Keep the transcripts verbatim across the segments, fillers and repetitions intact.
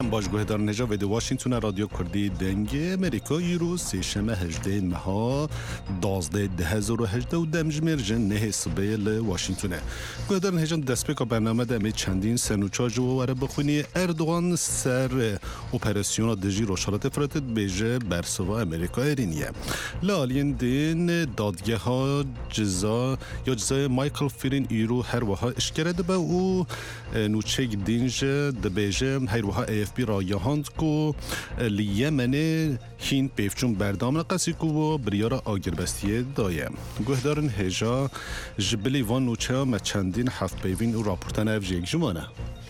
باش گوهدار نجا و واشنگتن رادیو کردی دنگ امریکا یرو سیشمه هجده مها دازده ده هزار و هجده و دمجمیر جن نه صبح لواشنگتن گوهدار نجا دست بکا برنامه دمی چندین سنوچا جو وره بخونی اردوغان سر اپراسیون دجی روشالات فراتت بیجه برسوا امریکا ایرینیه لالین دین دادگه ها جزا یا جزای مایکل فیرین ایرو هر وها اشکرده با او نوچه دینج دبیجه هر وها ایف بی را یهاند کو لیمن هین پیفچون بردامن قسی کو و بریار آگربستیه دایم گوهدارن هجا جبلی وان نوچه ما چندین هفت بیوین و راپورتان افجیک جمانه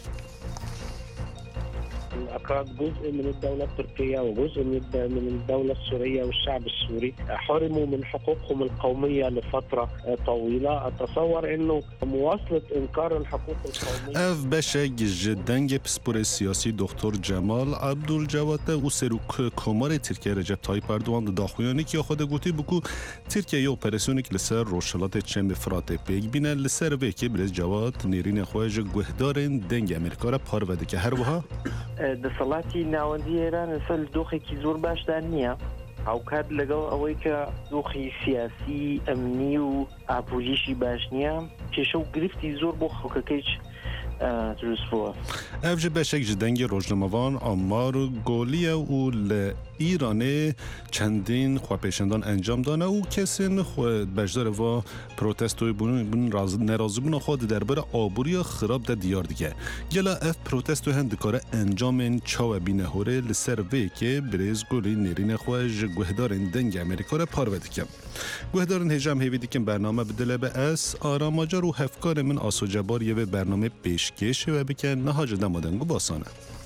الأكراد جزء من الدولة التركية وجزء من الدولة السورية والشعب السوري حرموا من حقوقهم القومية لفترة طويلة. أتصور أنه مواصلة إنكار الحقوق القومية اف بشه جدنگ پسپور سیاسی دکتر جمال عبدالجواد و سروک کمار ترکیه رجب طایب اردوغان داخویانی که خود گوتی بکو ترکیه یا اپراسیونیک لسر روشلات چم فرات پیگ بینه لسر ویکی برز جواد نیرین خواهج گوهدارن دنگ امریکا را پارواده که هر وها دەسەڵاتی ناوەندی ئێران لەسەر دۆخێکی زۆر باشدار نییە هاوکات لەگەڵ ئەوەی کە دۆخی سیاسی ئەمنی و ئاپۆلیشی باش نییە کێشە و گرفتی زۆر بۆ خەڵکەکەیچ دروست بووە. ئەوجە بەشێک ji dengê rojnamevan amar goliye û li Îranê çendîn xwepêşandan encam dane û kesên bejdara va protestoyê bûn nerazîbûna xwe di derbera aboriya xirab de diyar dike. Gela ev protestoyê hin dikare encamên çawe bîne horê li ser vêkê birêz golî nêrînê xwe ji guhdarên dengê Amerîka re parve dike. Guhdarên hêja em hêvî dikin bername bidile be ez aramacar û hevkarê min asocebar yê vê bername pêşkêş ve bikin nehac dema dengû basane.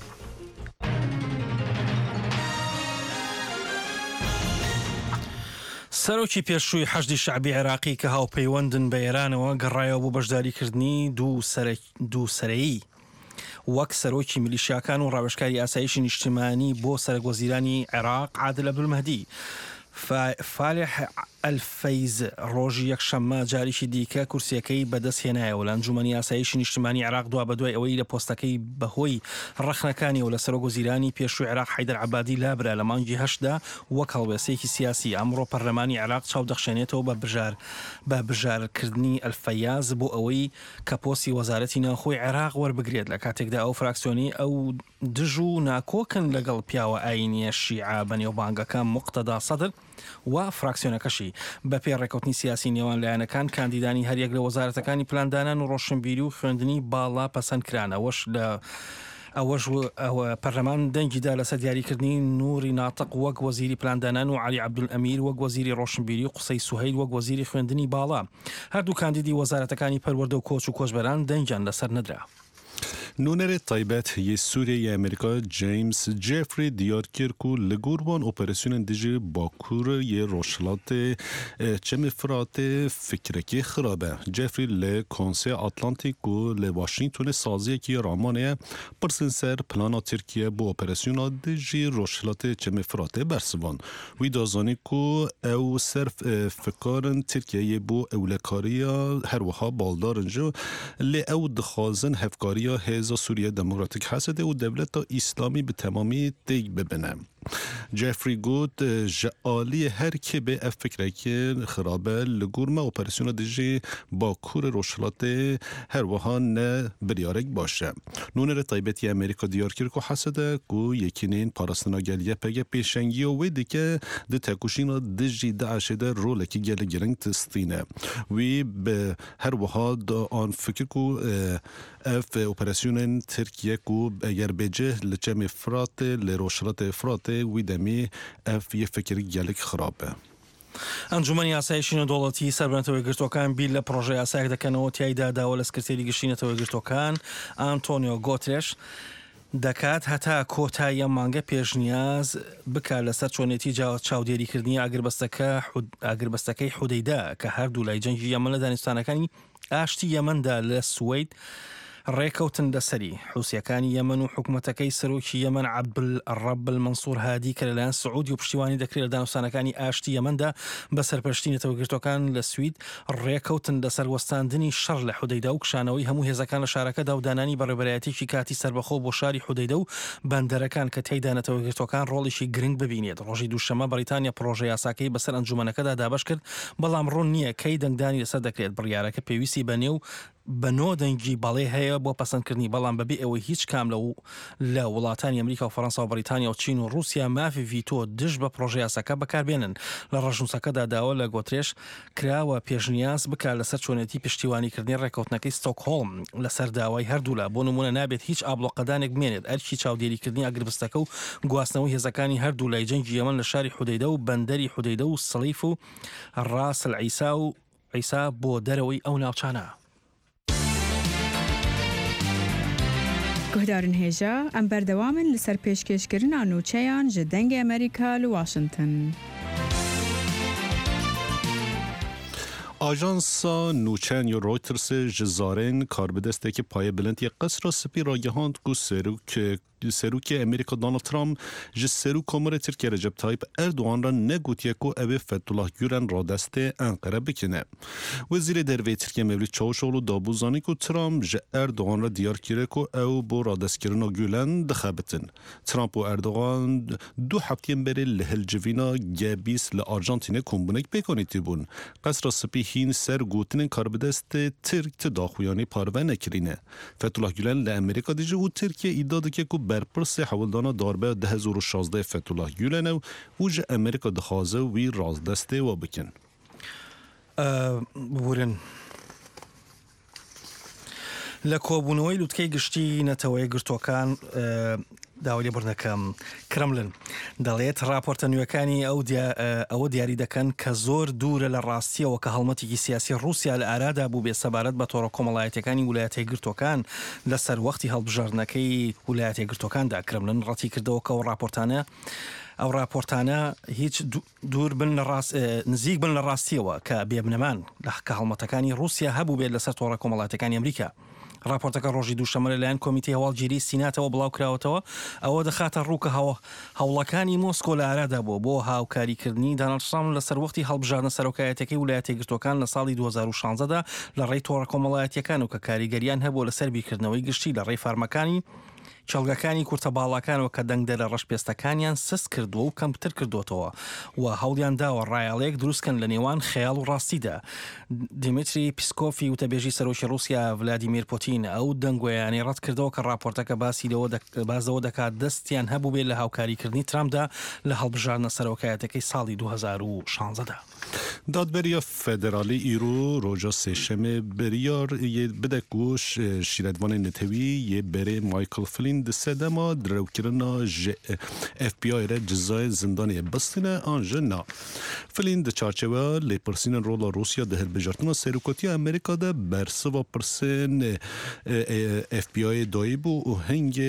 سەرۆکی پێشووی حەشدی شەعبی عێراقی کە هاوپەیوەندن بە ئێرانەوە گەڕایەوە بۆ بەشداریکردنی دوو سەرەیی وەک سەرۆکی میلیشیاکان و ڕاوێژکاری ئاسایشی نیشتیمانی بۆ سەرۆکوەزیرانی عێراق عادل عەبدولمەهدی. فالح الفەیز ڕۆژی یەکشەممە جاریشی دیکە کورسیەکەی بەدەست هێنایەوە لە ئەنجومەنی ئاسایشی نیشتیمانی عێراق دوا بەدوای ئەوەی لە پۆستەکەی بەهۆی ڕەخنەکانیەوە لە سەرۆکوەزیرانی پێشووی عێراق حەیدەر عەبادی لابرا لە مانگی هەشتدا وەک هەڵوێستەیەکی سیاسی. ئەمڕۆ پەرلەمانی عێراق چاودەخشێنێتەوە بە بژار بە بژارکردنی ئەلفەیاز بۆ ئەوەی کە پۆستی وەزارەتی ناوخۆی عێراق وەربگرێت لە کاتێکدا ئەو فراکسیۆنی ئەو دژ و ناکۆکن لەگەڵ پیاوە ئاینیە شیعە بەنێوبانگەکان موقتەدا سەدر و فراکسیۆنەکەشی بە پێ ڕێکەوتنی سیاسی نێوان لایەنەکان کاندیدانی هەریەک لە وەزارەتەکانی پلاندانان و ڕۆشنبیری و خوێندنی باڵا پەسەند کران. ئەوەش لە ئەوەش پەرلەمان دەنگیدا لەسەر دیاریکردنی نووری ناتق وەک وەزیری پلاندانان و عەلی عەبدولئەمیر وەک وەزیری ڕۆشنبیری و قسەی سوهەیل وەک وەزیری خوێندنی باڵا. هەردوو کاندیدی وەزارەتەکانی پەروەردە و کۆچ و کۆچبەران دەنگیان لەسەر نەدرا. نونر طیبت یه سوریه امریکا جیمز جفری دیار کرد که لگوربان اپراسیون دیجی باکور یه روشلات چم فرات فکرکی خرابه. جفری ل کنسه آتلانتیک و ل واشنگتن سازی که رامانه پرسن سر پلان ترکیه با اپراسیون دیجی روشلات چم فرات برسوان. وی دازانی که او صرف فکرن ترکیه با اولکاریا هر وها بالدارنجو ل او دخازن هفکاریا هز سوریه دموکراتیک هسته و دولت اسلامی به تمامی دیگ ببینه. جفری گوت جعالی هر که به افکره که خرابه لگورمه اپراسیون دیجی با کور روشلات هر وها نه بریارک باشه. نونر طیبتی امریکا دیار کرد که حسده که یکینین پارستناگلیه پگه پیشنگی و ویدی که ده تکوشین دیجی دعشه ده رولکی گل گرنگ تستینه. وی به هر وها آن فکر که اف اپراسیون ترکیه که اگر بجه لچم فرات لروشلات فرات وی دمی اف یه فکری گلک خرابه. ئەنجومەنی ئاسایشی نێودەوڵەتی سەربڕینەوەی گرتوەکان بیر لە پرۆژەی ئاسایش دەکەنەوە تیایدا داوا لە سکرتێری گشتینەتەوەی گرتوەکان ئانتۆنیۆ گۆترێش دەکات هەتا کۆتاییە مانگە پێشنیاز بکات لەسەر چۆنێتی چاودێریکردنی ئاگربەستەکەی حودەیدا کە هەردوو لای جەنگی یەمەن لە دانیستانەکانی ئاشتی یەمەندا لە سوێد ڕێکەوتن لەسەری حوسیەکانی یەمەن و حکوومەتەکەی سەرۆکی یەمەن عەبدولڕەب المەنسوور هادی کە لەلایەن سعودی و پشتیوانی دەکرێت لە دانوستانەکانی ئاشتی یەمەندا بە سەرپەرشتی نەتەوەگرتوەکان لە سوید ڕێکەوتن لەسەر وەستاندنی شەڕ لە حودەیدا و کشانەوەی هەموو هێزەکان لە شارەکەدا و دانانی بەڕێبەرایەتێکی کاتی سەربەخۆ بۆ شاری حودەیدا و بەندەرەکان کە تێیدا نەتەوەگرتوەکان ڕۆڵێکی گرنگ ببینێت. ڕۆژی دووشەمە بەریتانیا پرۆژە یاساکەی بەسەر ئەنجومەنەکەدا دابەش کرد، بەڵام ڕوون نییە کەی دەنگدانی لەسەر دەکرێت. بڕیارەکە پێویستی بەنێو بەنۆ دەنگی بەڵێ هەیە بۆ پەسەندکردنی، بەڵام بەبێ ئەوەی هیچ کام لە وڵاتانی ئەمریکا و فەڕەنسا و بەریتانیا و چین و رووسیا مافی ڤیتۆ دژ بە پرۆژە یاساکە بەکاربێنن. لە ڕەشنووسەکەدا داوا لە گۆترێش کراوە پێشنیاز بکات لەسەر چۆنێتی پشتیوانیکردنی ڕێکەوتنەکەی ستۆکهۆڵم لەسەر داوای هەردوولا. بۆ نمونە نابێت هیچ ئابلۆقەدانێک بمێنێت ئەرکی چاودێریکردنی ئەگربستەکە و گواستنەوەی هێزەکانی هەردوو لای جەنگی یەمەن لە شاری حودەیدا و بەندەری حودەیدا و سەلیف و ڕاس العیسا و عیسا بۆ دەرەوەی ئەو ناوچانە. گوهدارن هێژە ئەم بەردەوامن لەسەر پێشکەشکردنا نوچەیان ji dengê Amerîka li Washington. آژانسا نوچەن یا رویترس ji zarên karbidestekî payebelendiyê qesra spî ragihand ku serok Serokê Amerîka Donald Trump ji Serok Komarê Tirkiye Recep Tayyip Erdoğan ra negotiye ku ev ê Fethullah Gülen radestê Enqere bikine. Wezîrê Derveyê Tirkiye Mevlüt Çavuşoğlu dabû zanî ku Trump ji Erdoğan ra diyar kire ku ew bo radestkirina Gülen dixebitin. Trump û Erdoğan du hefteyên berê li hilcivîna G bîst li Arjantinê kombunek pêkanî tîbûn. Qesra spî hîn ser gotinên karbidestê Tirk ti daxuyanî parve nekirîne. Fethullah Gülen li Amerîka dijî û Tirkiye îdia dike ku berpirsê hewildana darbe di hezar û şazdeh Fethullah Gülen ew û ji Amerîka dixwaze wî razdestê we bikin. بورن لە کۆبوونەوەی لوتکەی گشتی نەتەوەی گرتوەکان داوای لێبوردنەکەم کرملن دەڵێت راپۆرتە نوێەکانی ئەوە دیاری دەکەن کە زۆر دوورە لە ڕاستیەوە کە هەڵمەتێکی سیاسی رووسیا لە ئارادا بوو بێ سەبارەت بە تۆڕە کۆمەڵایەتەکانی ویلایەتە یەکگرتوەکان لەسەر وەختی هەڵبژاردنەکەی ویلایەتە یەکگرتوەکاندا. کرملن ڕەتی کردەوە کە ئەو راپۆرتانە ئەو راپۆرتانە هیچ دوور بن نزیک بن لە ڕاستیەوە کە بێبنەمان لە کە هەڵمەتەکانی رووسیا هەبوو بێت لەسەر تۆڕە کۆمەڵایەتەکانی ئەمریکا. راپۆرتەکە ڕۆژی دووشەمە لەلایەن کۆمیتەی هەواڵگیری سیناتەوە بڵاو کراوەتەوە. ئەوە دەخاتە ڕووکە هەوڵەکانی مۆسکۆ لە ئارادا بوو بۆ هاوکاریکردنی دانالد ترامپ لەسەر وەختی هەڵبژاردنە سەرۆکایەتەکەی ویلایەتە یەکگرتوەکان لە ساڵی دوو هەزار و شانزەدا لە ڕێی تۆڕە کۆمەڵایەتیەکان و کە کاریگەریان هەبوو لەسەر بیرکردنەوەی گشتی لە ڕێی فارمەکانی چەڵگەکانی کورتە باڵاکانەوە کە دەنگدە لە ڕەشپێستەکانیان سس کردووە و کەمتر کردوتەوە و هەوڵیان داوە ڕایەڵەیەک دروستکەن لە نێوان خەیاڵ و ڕاستیدا. دیمیتری پیسکۆفی وتەبێژی سەرۆکی رووسیا ڤلادیمیر پوتین ئەو دەنگۆیانی ڕەت کردەوە کە راپۆرتەکە باسی بازەوە دەکات دەستیان هەبوو بێت لە هاوکاریکردنی ترامپدا لە هەڵبژاردنە سەرۆکایەتەکەی ساڵی دوو هەزار و شانزەدا. دادبەریە فێدرالی ئیرۆ ڕۆژە سێشەمێ بریار بدە ku şîretvanên netewî yê berê Michael Flynn di sedema direwkirina ji F B I re cizayê zindanê bistîne an ji na. Flynn di çarçeveya lêpirsînên rola Rûsya di hilbijartina seroketiya Amerîka de bersiva pirsên F B I'ê dayî bû û hingê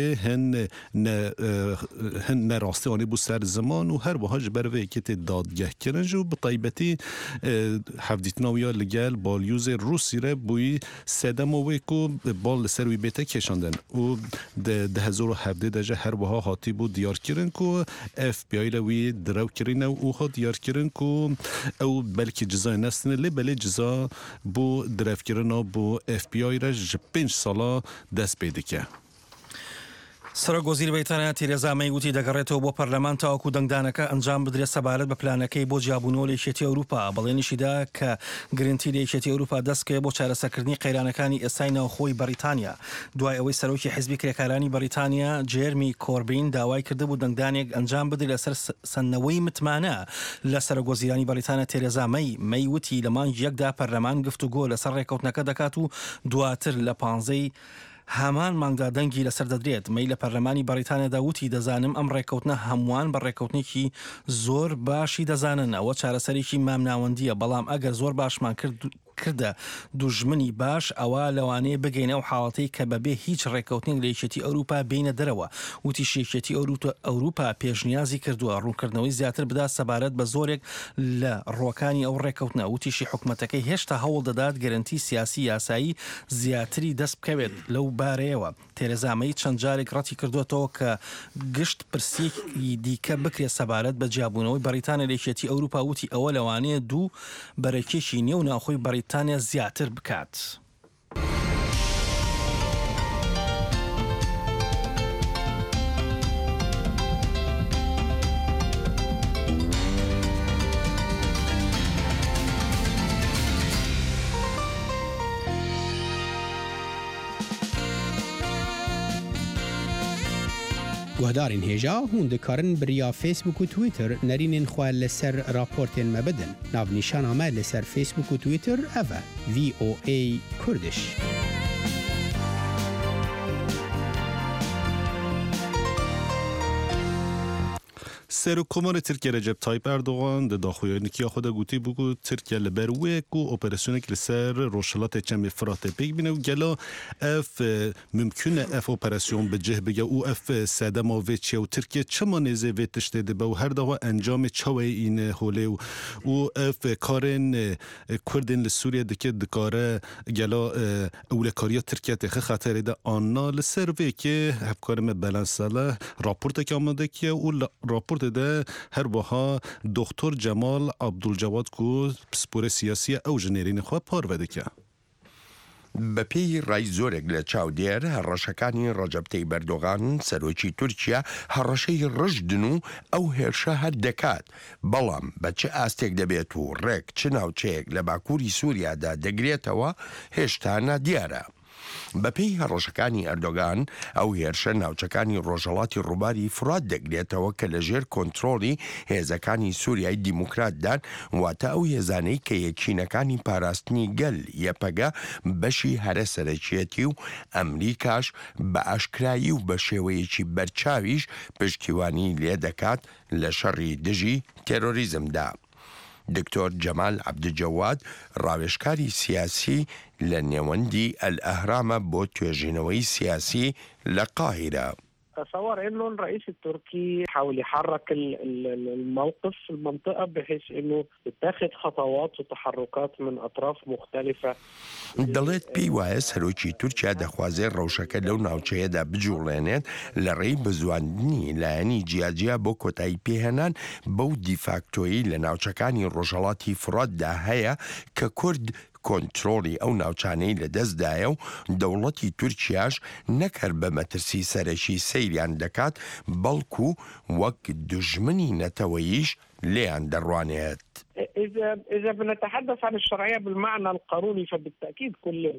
hin nerastî anî bû ser ziman û her wiha ji ber vê yekê tê dadgehkirin ji û bi taybetî hevdîtina wî ya li gel balyûzê Rûsî re bûyî sedema wê ku bal li ser wî bête kêşandin û di hezar û hevdê de ji her wiha hatî bû diyarkirin ku F B I le wî direwkirîne û hat diyarkirin ku ew belkî cizayê nestine lê belê ciza bû direvkirina bû F B I re ji pênc sala dest pê dike. سەرۆکوەزیر بەریتانیا تێرێزا مەی وتی دەگەڕێتەوە بۆ پەرلەمان تاوەکو دەنگدانەکە ئەنجام بدرێت سەبارەت بە پلانەکەی بۆ جیابوونەوە لە یەکێتی ئەوروپا. بەڵێنیشیدا کە گرنگی لە یەکێتی ئەوروپا دەستکەوێت بۆ چارەسەرکردنی قەیرانەکانی ئێستای ناوخۆی بەریتانیا دوای ئەوەی سەرۆکی حیزبی کرێکارانی بەریتانیا جێرمی کۆربین داوای کردبوو دەنگدانێک ئەنجام بدرێت لەسەر سنەوەی متمانە لە سەرۆکوەزیرانی بەریتانیا تێرێزا مەی مەی وتی لە مانگی یەکدا پەرلەمان گفتوگۆ لەسەر ڕێکەوتنەکە دەکات و دواتر لە پانزەی هەمان مانگدا دەنگی لەسەر دەدرێت. مەی لە پەرلەمانی بەریتانیادا وتی دەزانم ئەم ڕێکەوتنە هەمووان بە ڕێکەوتنێکی زۆر باشی دەزانن ئەوە چارەسەرێکی مامناوەندیە بەڵام ئەگەر زۆر باشمان کرد کردە دوژمنی باش ئەوە لەوانەیە بگەینە و حاڵەتی کە بەبێ هیچ ڕێکەوتنێک لە یەکێتی ئەوروپا بینە دەرەوە. وتی شێکێتی ئەوروپا پێشنیازی کردووە ڕوونکردنەوەی زیاتر بدا سەبارەت بە زۆرێک لە ڕۆکانی ئەو ڕێکەوتنە. وتیشی حکوومەتەکەی هێشتا هەوڵ دەدات گەرنتی سیاسی یاسایی زیاتری دەست بکەوێت لەو بارەیەوە. تێرەزا مەی چەند جارێک ڕەتی کردوێتەوە کە گشت پرسیەکی دیکە بکرێت سەبارەت بە جیابوونەوەی بەریتانیا لە یەکێتی ئەوروپا. وتی ئەوە لەوانەیە دوو بەرەکێشی نێو ناوخۆی بەریتانیا زیاتر بکات. گوهدارین هێژا هون دikarin biriya Facebook û Twitter nerînên xwe li ser raportên me bidin. Navnîşana me li ser Facebook û Twitter ev e V O A Kurdiş. سەرۆکۆماری تورکیا رەجەب تایپ ئەردۆغان لە داخوێنێکیە خۆدا گوتی بوو تورکیا لەبەر وەک و ئۆپەراسیۆنێک لەسەر ڕۆژهەڵاتێک چەمێ فراتێ پێک بینە و گەلا ئەف ممکنە ئەف ئۆپەراسیۆن بەجێ بگە و ئەف سەدەما vê چیە و تورکیا چما نێزێ vê tiştê dibe û her dawa encamê çawê îne holê û û ev karên Kurdên li Sûriye dike dikare gela ewlekariya Tirkiye têxe xeterê de anna li ser vêkê hevkarê me Belensale raportekê amadekiye û raport de her wiha Doktor Cemal Abdulcewad ku pisporê siyasî ew ji nêrînê xwe parve dike. بەپێی ڕای زۆرێک لە چاودێر هەڕەشەکانی ڕەجەب تەیب ئەردۆغان سەرۆکی تورکیا هەڕەشەی ڕژدن و ئەو هێرشە هەر دەکات، بەڵام بە چه ئاستێک دەبێت و ڕێک چ ناوچەیەک لە باکووری سووریادا دەگرێتەوە هێشتا نادیارە. بەپێی هەڕەشەکانی ئەردۆغان ئەو هێرشە ناوچەکانی ڕۆژهەڵاتی ڕووباری فرات دەگرێتەوە کە لەژێر کۆنتڕۆڵی هێزەکانی سووریای دیموکراتدان، واتە ئەو هێزانەی کە یەکینەکانی پاراستنی گەل یەپەگە بەشی هەرە سەرەکیەتی و ئەمریکاش بە ئاشکرایی و بە شێوەیەکی بەرچاویش پشتیوانی لێ دەکات لە شەڕی دژی تێرۆریزمدا. دکتۆر جەمال عەبدوجەواد ڕاوێژکاری سیاسی لە نێوەندی ئەلئەهرامە بۆ توێژینەوەی سیاسی لە قاهرە. تصور انه الرئيس التركي حاول يحرك الموقف في المنطقه بحيث انه يتخذ خطوات وتحركات من اطراف مختلفه. دەڵێت پێی وایە سەرۆکی تورکیا دەخوازێت ڕەوشەکە لەو ناوچەیەدا بجوڵێنێت لە ڕێی بزواندنی لایەنی جیاجیا بۆ کۆتایی پێهێنان بەو دیفاکتۆیی لە ناوچەکانی ڕۆژهەڵاتی فراتدا هەیە کە کورد کۆنتڕۆڵی ئەو ناوچانەی لە دەستدایە و دەوڵەتی تورکیاش نەکەر بە مەترسی سەرەکی سەیریان دەکات، بەڵکو وەک دوژمنی نەتەوەییش لێیان دەڕوانێت. إذا إذا بنتحدث عن الشرعية بالمعنى القانوني فبالتأكيد كل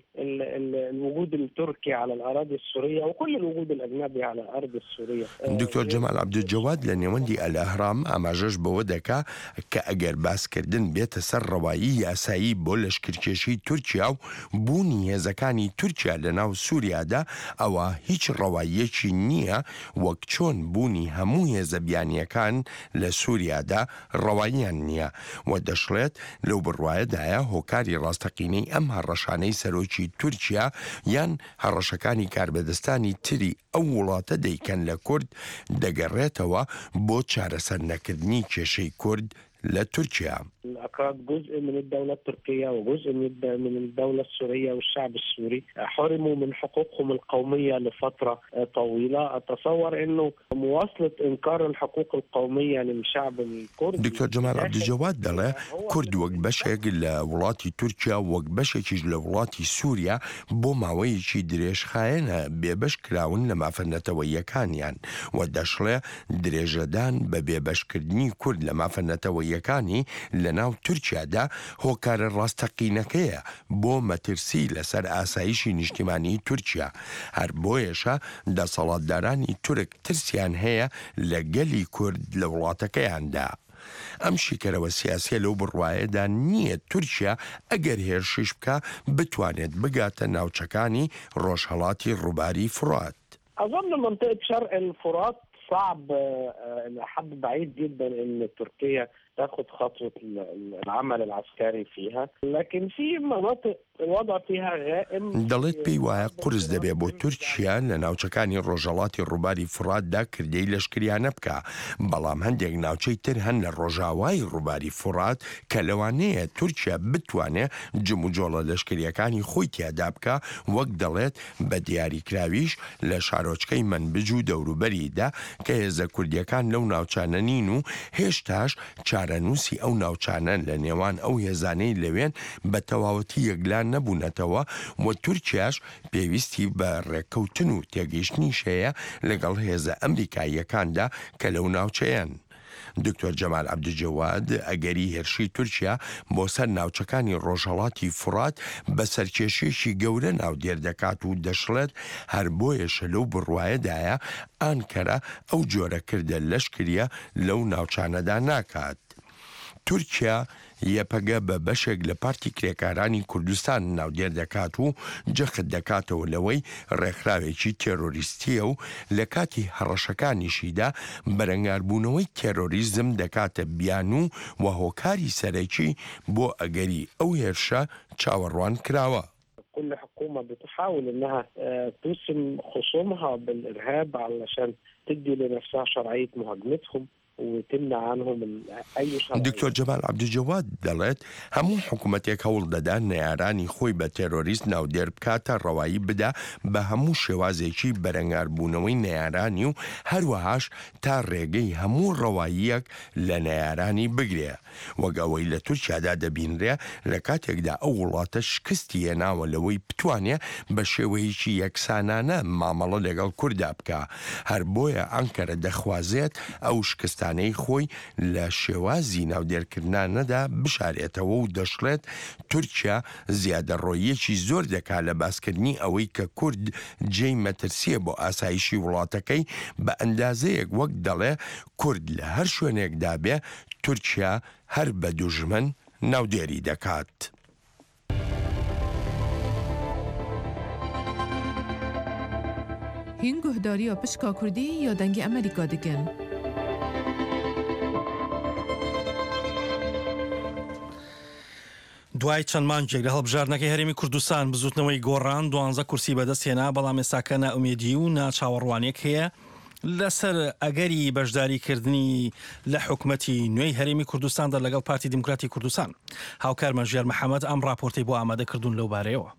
الوجود التركي على الأراضي السورية وكل الوجود الأجنبي على الأرض السورية. دکتۆر جەمال عەبدوجەواد لە نێوەندی ئەلئەهرام ئاماژەش بەوە دەکا کە ئەگەر باسکردن بێتە سەر ڕەوایی یاسایی بۆ لەشکرکێشی تورکیا و بوونی هێزەکانی تورکیا لە ناو سووریادا ئەوە هیچ ڕەواییەکی نییە وەک چۆن بوونی هەموو هێزە بیانیەکان لە سووریادا ڕەواییان نییە و دەشڵێت لەو بڕوایەدایە هۆکاری ڕاستەقینەی ئەم هەڕەشانەی سەرۆکی تورکیا یان هەڕەشەکانی کاربەدەستانی تری ئەو وڵاتە دەیکەن لە کورد دەگەڕێتەوە بۆ چارەسەر نەکردنی کێشەی کورد لا تركيا. الأكراد جزء من الدولة التركية وجزء من الدولة السورية والشعب السوري حرموا من حقوقهم القومية لفترة طويلة. أتصور أنه مواصلة إنكار الحقوق القومية للشعب الكردي. دكتور جمال عبدالجواد دله كرد وەک بەشێک لە وڵاتی تورکیا وەک بەشێکیش لە وڵاتی سووریا بۆ ماوەیەکی درێژخایەنە بێبەش کراون لە مافەنەتەوەیەکانیان و دەشڵێ درێژەدان بە بێبەشکردنی کورد لە مافەنەتەوەیەکانی لە ناو تورکیادا هۆکارە ڕاستەقینەکەیە بۆ مەترسی لەسەر ئاسایشی نیشتیمانی تورکیا. هەر بۆیەشە دەسەڵاتدارانی تورک ترسیان هەیە لە گەلی کورد لە وڵاتەکەیاندا. ئەم شیکەرەوە سیاسیە لەو بڕوایەدا نییە تورکیا ئەگەر هێرشش بکە بتوانێت بگاتە ناوچەکانی ڕۆژهەڵاتی ڕووباری فرات. أظن منطقة شرق الفرات صعب إلى حد بعيد جدا إن تركيا تاخذ خطوة العمل العسكري فيها، لكن في مناطق الوضع فيها غائم. دەڵێت پێی وایە قورس دەبێ بۆ تورکیا لە ناوچەکانی ڕۆژهەڵاتی ڕووباری فوراتدا کردەی لەشکریانە بکە، بەڵام هەندێک ناوچەی تر هەن لە ڕۆژاوای ڕووباری فورات کە لەوانەیە تورکیا بتوانێت جم و جۆڵە لەشکریەکانی خۆی تیادا بکە، وەک دەڵێت بە دیاریکراویش لە شارۆچکەی منبج و دەوروبەریدا کە هێزە کوردیەکان لەو ناوچانە نین و هێشتاش چارەنووسی ئەو ناوچانە لە نێوان ئەو هێزانەی لەوێن بە تەواوەتی یەکلان نەبوونەتەوە و تورکیاش پێویستی بە ڕێککەوتن و تێگەیشتنی شەیە لەگەڵ هێزە ئەمریکاییەکاندا کە لەو ناوچەیەن. دکتۆر جەمال عەبدوجەواد ئەگەری هێرشی تورکیا بۆ سەر ناوچەکانی ڕۆژهەڵاتی فورات بە سەرکێشێکی گەورە ناودێر دەکات و دەشڵێت هەر بۆیەشە لەو بڕوایەدایە ئانکەرە ئەو جۆرەکردە لەشکریە لەو ناوچانەدا ناکات. تورکیا یەپەگە بە بەشێک لە پارتی کرێکارانی کوردستان ناودێر دەکات و جەخت دەکاتەوە لەوەی ڕێکخراوێکی تێرۆریستیە و لە کاتی هەڕەشەکانیشیدا بەرەنگاربوونەوەی تێرۆریزم دەکاتە بیان و وە هۆکاری سەرەکی بۆ ئەگەری ئەو هێرشە چاوەڕوان کراوە. كل حكومة بتحاول انها ترسم خصومها بالارهاب علشان تدي لنفسها شرعية مهاجمتهم وتمنع عنهم اي شرعية. دکتۆر جەمال عەبدوجەواد دەڵێت هەموو حکوومەتێک هەوڵ دەدا نەیارانی خۆی بە تێرۆریست ناودێر بکاتە ڕەوایی بدا بە هەموو شێوازێکی بەرەنگاربوونەوەی نەیارانی و هەروەهاش تا ڕێگەی هەموو ڕەواییەک لە نەیارانی بگرێ، وەک ئەوەی لە تورکیادا دەبینرێ لە کاتێکدا ئەو وڵاتە شکستی هێناوە لەوەی بتوانێ بە شێوەیەکی یەکسانانە مامەڵە لەگەڵ کووردا بکە، هەر بۆیە ئەنکەرە دەخوازێت ئەو شکستانەی خۆی لە شێوازی ناودێرکردانەدا بشارێتەوە و دەشڵێت تورکیا زیادەڕۆیەکی زۆر دەکات لە باسکردنی ئەوەی کە کورد جێی مەترسیە بۆ ئاسایشی وڵاتەکەی بە ئەندازەیەک وەک دەڵێ کورد لە هەر شوێنێکدا بێ تورکیا هەر بە دوژمن ناودێری دەکات. هین گوهداریە پشکا کوردی یا دەنگی ئەمریکا دەکەن. دوای چەند مانگێک لە هەڵبژاردنەکەی هەرێمی کوردستان بزوتنەوەی گۆڕان دوانزە کورسی بەدەستهێنا، بەڵام ئێستاکە نائومێدی و ناچاوەڕوانێک هەیە لەسەر ئەگەری بەشداریکردنی لە حکومەتی نوێی هەرێمی کوردستاندا لەگەڵ پارتی دیموکراتی کوردستان. هاوکارمان ژیار محەممەد ئەم راپۆرتەی بۆ ئامادەکردوون لەو بارەیەوە.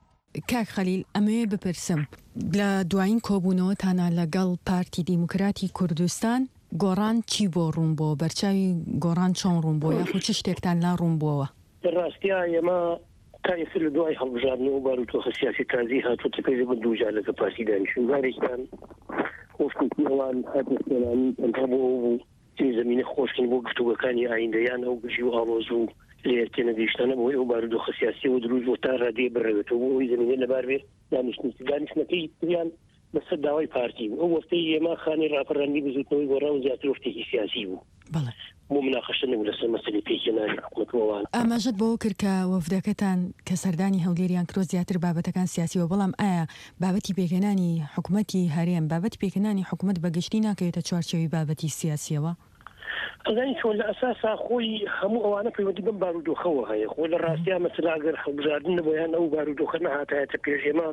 کاک خەلیل ئەمەوێ بپرسم لە دوایین کۆبوونەوەتانە لەگەڵ پارتی دیموکراتی کوردستان گۆڕان چی بۆ ڕوون بۆ بەرچاوی گۆڕان چۆن ڕوون بۆ یاخود چ شتێکتان لا ڕوون بۆەوە؟ ڕاستیا ئێمە تایفر لە دوای هەڵبژاردن و باروتۆخە سیاسی تازی هاتووە پێی بە دووجار لەگە پارتی دانیشتووان بارێکیان خۆشکردنی ئەوان هاتەسێنانی تەنها بۆ بوو زمینە خۆشکردن بۆ گفتوگەکانی ئایندەیان ئەو گژی و ئاڵۆز و لێ تێنەگەیشتانە بۆی ئەو بارودۆخە سیاسی و دروست بۆ تا ڕادێ بڕێوێتەوە بۆ ئەوی زمینە لەبار بێ دانیشتنەکەی یان بەسەر داوای پارتی بوو. ئەو وەختەی ئێمە خانی ڕاپەڕاندی بزوتنەوەی گۆڕا و زیاتر وەختێکی سیاسی بوو بۆ مناقەشە نەبوو لەسەر مەسەلەی پێکهێنانی حکوومەتەوەوان. ئاماژەت بۆ کرد کە وەفدەکەتان کە سەردانی هەولێریان کرۆ زیاتر بابەتەکان سیاسیەوە، بەڵام ئایا بابەتی پێکهێنانی حکوومەتی هەرێم بابەتی پێکهێنانی حکوومەت بەگشتی ناکەوێتە چوارچێوی بابەتی سیاسیەوە؟ ئەزانی چۆن لە ئەساسا خۆی هەموو ئەوانە پەیوەندی بەم بارودۆخەوە هەیە. خۆ لە ڕاستیا مەسەلا ئەگەر هەڵبژاردن نەبوویان ئەو بارودۆخە نەهاتایەتە پێش ئێمە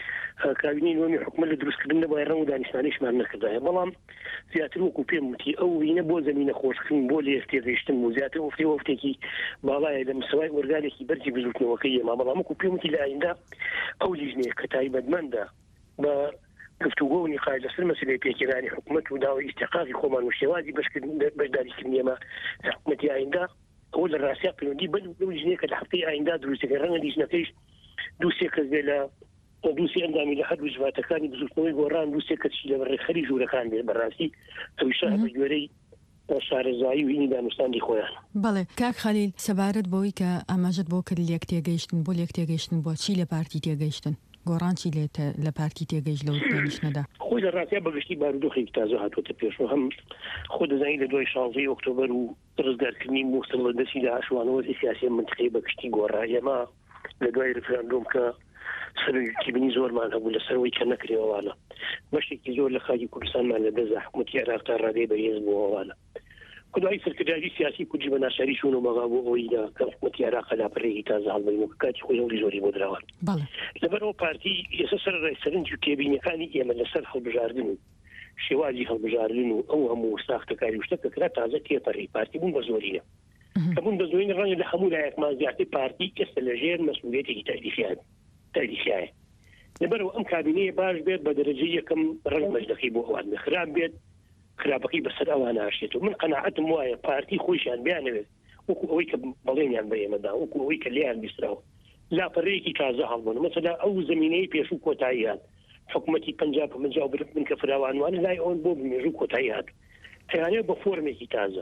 کابینی نوێمی حکومەت لە دروستکردن نەبووە ڕەنگ و دانیشتانیشمان نەکردایە، بەڵام زیاتر وەکو پێم وتی ئەو وینە بۆ زمینە خۆشکردن بۆ لێ تێگەیشتن و زیاتر وەفتی وەفتێکی باڵایە لە مستەوای ئۆرگانێکی بەرزی بزوتنەوەکەی ئێمە، بەڵام وەکو پێم وتی لە ئایندا ئەو لیژنەیە کە تایبەتمەندە بە گفتوگۆ و نیقاش لەسەر مەسەلەی پێکهێنانی حکومەت و داوای ئیستیقاقی خۆمان و شێوازی بەشداریکردنی ئێمە لە حکومەتی ئایندا ئەوە لە ڕاستیا پەیوەندی بە لەو لیژنەیە کە لە هەفتەی ئایندا دروستەکە ڕەنگە لیژنەکەیش دوو سێ کەس بێ لە دووسی ئەندامی لە هەردوو ژماتەکانی بزوتنەوەی گۆڕان دووسێ کەسی لە بەڕێخەری ژوورەکان بێ بەڕاستی ئەویشە بە گوێرەی شارەزایی و هینی دانوستانی خۆیان. بەڵێ کاک خەلیل سەبارەت بۆی کە ئاماژەت بۆ کرد لێک تێگەیشتن بۆ لێک تێگەیشتن بۆ چی لە پارتی تێگەیشتن گۆڕان چی لێتە لە پارتی تێگەیشت لەو دانیشتنەدا؟ خۆی لە ڕاستیا بەگشتی بارودۆخێکی تازە هاتوۆتە پێشەوە، هەم خۆ دەزانی لە دوای شانزەی ئۆکتۆبەر و ڕزگارکردنی مووسڵ لە دەستی لە هاشوانەوەی سیاسی منتقی بەگشتی گۆڕا. ئێمە لە دوای ڕفراندۆم کە سەرکیبنی زۆرمان هەبوو لە سەرەوەی کە نەکرێەوەوانە بەشێکی زۆر لە خاکی کوردستانمان لە دەست حکوومەتی عێراقتا ڕادەی بەهێز بووەوانە کودای سەرکرداری سیاسی کوردی بە ناشاری شوون و بەغا بۆ ئەوەی کە حکوومەتی عێراق لاپەڕێکی تازە هەڵبەین و کاتی خۆی هەوڵی زۆری بۆ دراوە لەبەرەوە پارتی ئێستا سەر ڕێسەرنج و کێبینەکانی ئێمە لەسەر هەڵبژاردن و شێوازی هەڵبژاردن و ئەو هەموو ساختەکاری شتە کە کرا تازە تێپەڕی پارتی بوون بە زۆریە کەبوون بە زۆرین ڕەنگە لە هەموو لایەکمان زیاتر پارتی ئێستا لەژێر مەسئولیەتێکی تاریخیان تاریخیایە لەبەرەوە ئەم کابینەیە باش بێت بە دەرەجەی یەکەم ڕەنگ مەجلەکەی بۆ ئەوان خراپ بێت خراپەکەی بەسەر ئەوان ناشێت و من قەناعەتم وایە پارتی خۆیشیان بیانەوێت وەکو ئەوەی کە بەڵێنیان بە ئێمەدا وەکو ئەوەی کە لێیان بیستراوە لاپەڕەیەکی تازە هەڵبوون مەسەلا ئەو زمینەی پێشوو کۆتاییان حکوومەتی پەنجاب و پەنجاب من کە فراوانوانە لای ئەوان بۆ بمێژوو کۆتایی هات ئەیانەیە بە فۆرمێکی تازە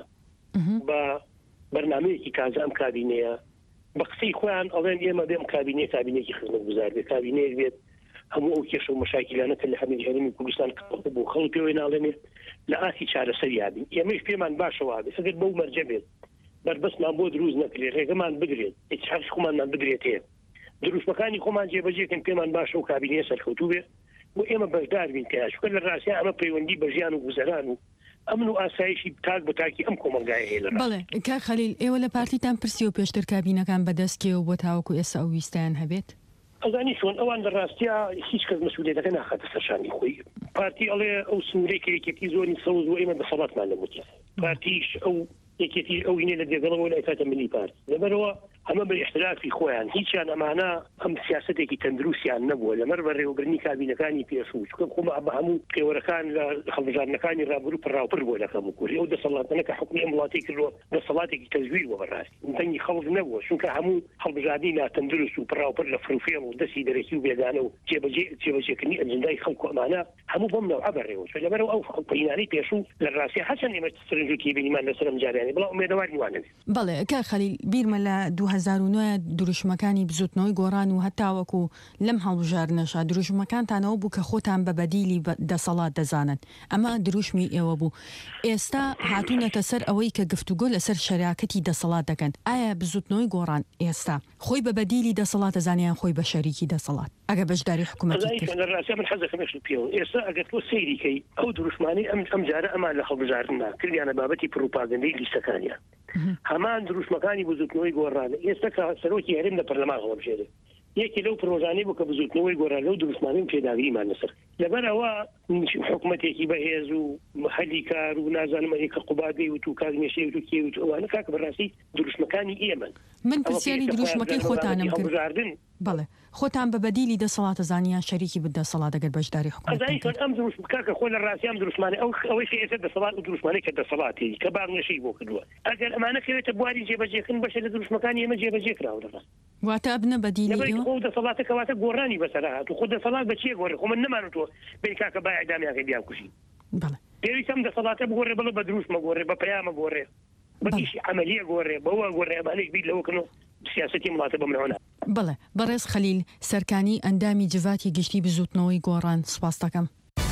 بە بەرنامەیەکی تازە ئەم کابینەیە بە قسەی خۆیان ئەڵێن ئێمە بێم کابینەیە کابینێکی خزمەتگوزار بێت کابینەیەک بێت هەموو ئەو کێشە و مەشاکلانە کە لە هەمین هەرێمی کوردستان کەوتە بۆ خەڵک پێوەی ناڵێنێ لە ئاسی چارەسەر یابین ئێمەش پێمان باشەوە بێت ئەگەر بەو مەرجە بێت بربەستمان بۆ دروست نەکرێت ڕێگەمان بگرێت هیچ حەقی خۆمانمان بگرێت هەیە دروستمەکانی خۆمان جێبەجێکن پێمان باشە و کابینەیە سەرکەوتوو بێت بۆ ئێمە بەشدار بین تیا چونکە لە ڕاستیە ئەمە پەیوەندی بە ژیان و گوزەران و ئەمن و ئاسایشی تاک بە تاکی ئەم کۆمەلگایە هەیە لە بەڵێ کاک خەلیل ئێوە لە پارتیتان پرسی و پێشتر کابینەکان بەدەستکێوە بۆ تاوەکو ئێستا ئەو ویستیان هەبێت ئەزانی چۆن ئەوان لە ڕاستیە هیچ کەس مەسئولیەتەکە ناخاتە سەرشانی خۆی پارتی ئەڵێ ئەو سنوورەی کێکێتی زۆری سەوز و ئێمە دەسەڵاتمان لەموتە پارتیش ئەو یەکێتی ئەو هینێ لە دێگەڵەوە لە ئێتاتە ملی پارتی لەبەرەوە ئەمە بە احترافی خۆیان هیچیان ئەمانە ئەم سیاسەتێکی تەندروستیان نەبووە لەمەر بە ڕێوەبرنی کابینەکانی پێشوو چونکە خۆمە بە هەموو پێوەرەکان لە هەڵبژاردنەکانی ڕابردوو پڕاوپڕ بووە لە کەم و کوردی ئەو دەسەڵاتانە کە حکومی ئەم وڵاتی کردووە دەسەڵاتێکی تەزویر بووە بەڕاستی تەنگی خەڵک نەبووە چونکە هەموو هەڵبژاردنی ناتەندروست و پڕاوپڕ لە فروفێڵ و دەستی دەرەکی و بێگانە و جێبەجێ جێبەجێکردنی ئەجندای خەڵک و ئەمانە هەموو بەم نەوعە بەڕێوە لەبەرەوە ئەو پەیمانەی پێشوو لە ڕاستی هەچەند ئێمە سەرنجی بینیمان لەسەر ئەم جارانەی بەڵام ئومێدەواری وانە بەڵێ کاک خەلیل بیرمە لە دوو هەزار و نۆ دروشمەکانی بزوتنەوەی گۆڕان و هەتاوەکو لەم هەڵبژاردنەشا دروشمەکانتانەوە بوو کە خۆتان بە بەدیلی دەسەڵات دەزانن ئەمە دروشمی ئێوە بوو ئێستا هاتوونەتە سەر ئەوەی کە گفتوگۆ لەسەر شەراکەتی دەسەڵات دەکەن ئایا بزوتنەوەی گۆڕان ئێستا خۆی بە بەدیلی دەسەڵات دەزانیان خۆی بە شەریکی دەسەڵات ئەگە بەشداری حکوومەتی کرد من حەزەکەمش پێوە ئێستا ئەگەر تۆ سەیریکەی ئەو دروشمانی ئەم ئەم جارە ئەمان لە هەڵبژاردننا کردیانە بابەتی پروپاگەندەی لیستەکانیان هەمان دروشمەکانی بزوتنەوەی گۆڕانە ئێستا کە سەرۆکی هەرێم لە پەرلەمان هەڵبژێرێت یەکی لەو پرۆژانەی بوو کە بزوتنەوەی گۆڕان لەو دروستمانەی پێداویمان لەسەر لەبەرەوە حکوومەتێکی بەهێز و هەلی کار و نازانمەی کە قوبادەی و تو کاگنێشەی و تو کێ و ئەوانە کاکە بەڕاستی دروشمەکانی ئێمن من پرسیاری دروشمەکەی خۆتانم کرد بەڵێ خۆتان بە بەدیلی دەسەڵاتە زانیان شەریکی بدەسەڵات دەگەر بەشداری حکوومەت ئەم دروست بکاکە خۆ لە ڕاستی ئەم دروستمانە ئەو ئەوەی ئێستا دەسەڵات و دروستمانەی کە دەسەڵاتی کە باغنێشەی بۆ کردووە ئەگەر ئەمانە کەوێتە بواری جێبەجێکردن بەشە لە دروستمەکانی ئێمە جێبەجێ کراوە دەڕاست واتە ئەبنە بەدیلی خۆ دەسەڵاتە کەواتە گۆڕانی بەسەر هات و خۆ دەسەڵات بەچێ گۆڕی خۆ من نەمانوتەوە بێ کاکە با ئەعدامیاکە بیان کوشی پێویستە ئەم دەسەڵاتە بگۆڕێ بڵێ بە دروست مەگۆڕێ بە پەیامە گۆڕێ بەگیشی عەمەلیە گۆڕێ بەوە گۆڕێ ئەمانەی بیر لەوەکردنەوە سیاسەتی وڵاتە بەمنەوەنا بڵێ بەڕێز خەلیل سەرکانی ئەندامی جڤاتی گشتی بزوتنەوەی گۆڕان سوپاس دەکەم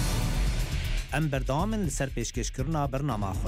ئەم بەردەوامن لەسەر پێشکەشکردنا بەرنامەخۆ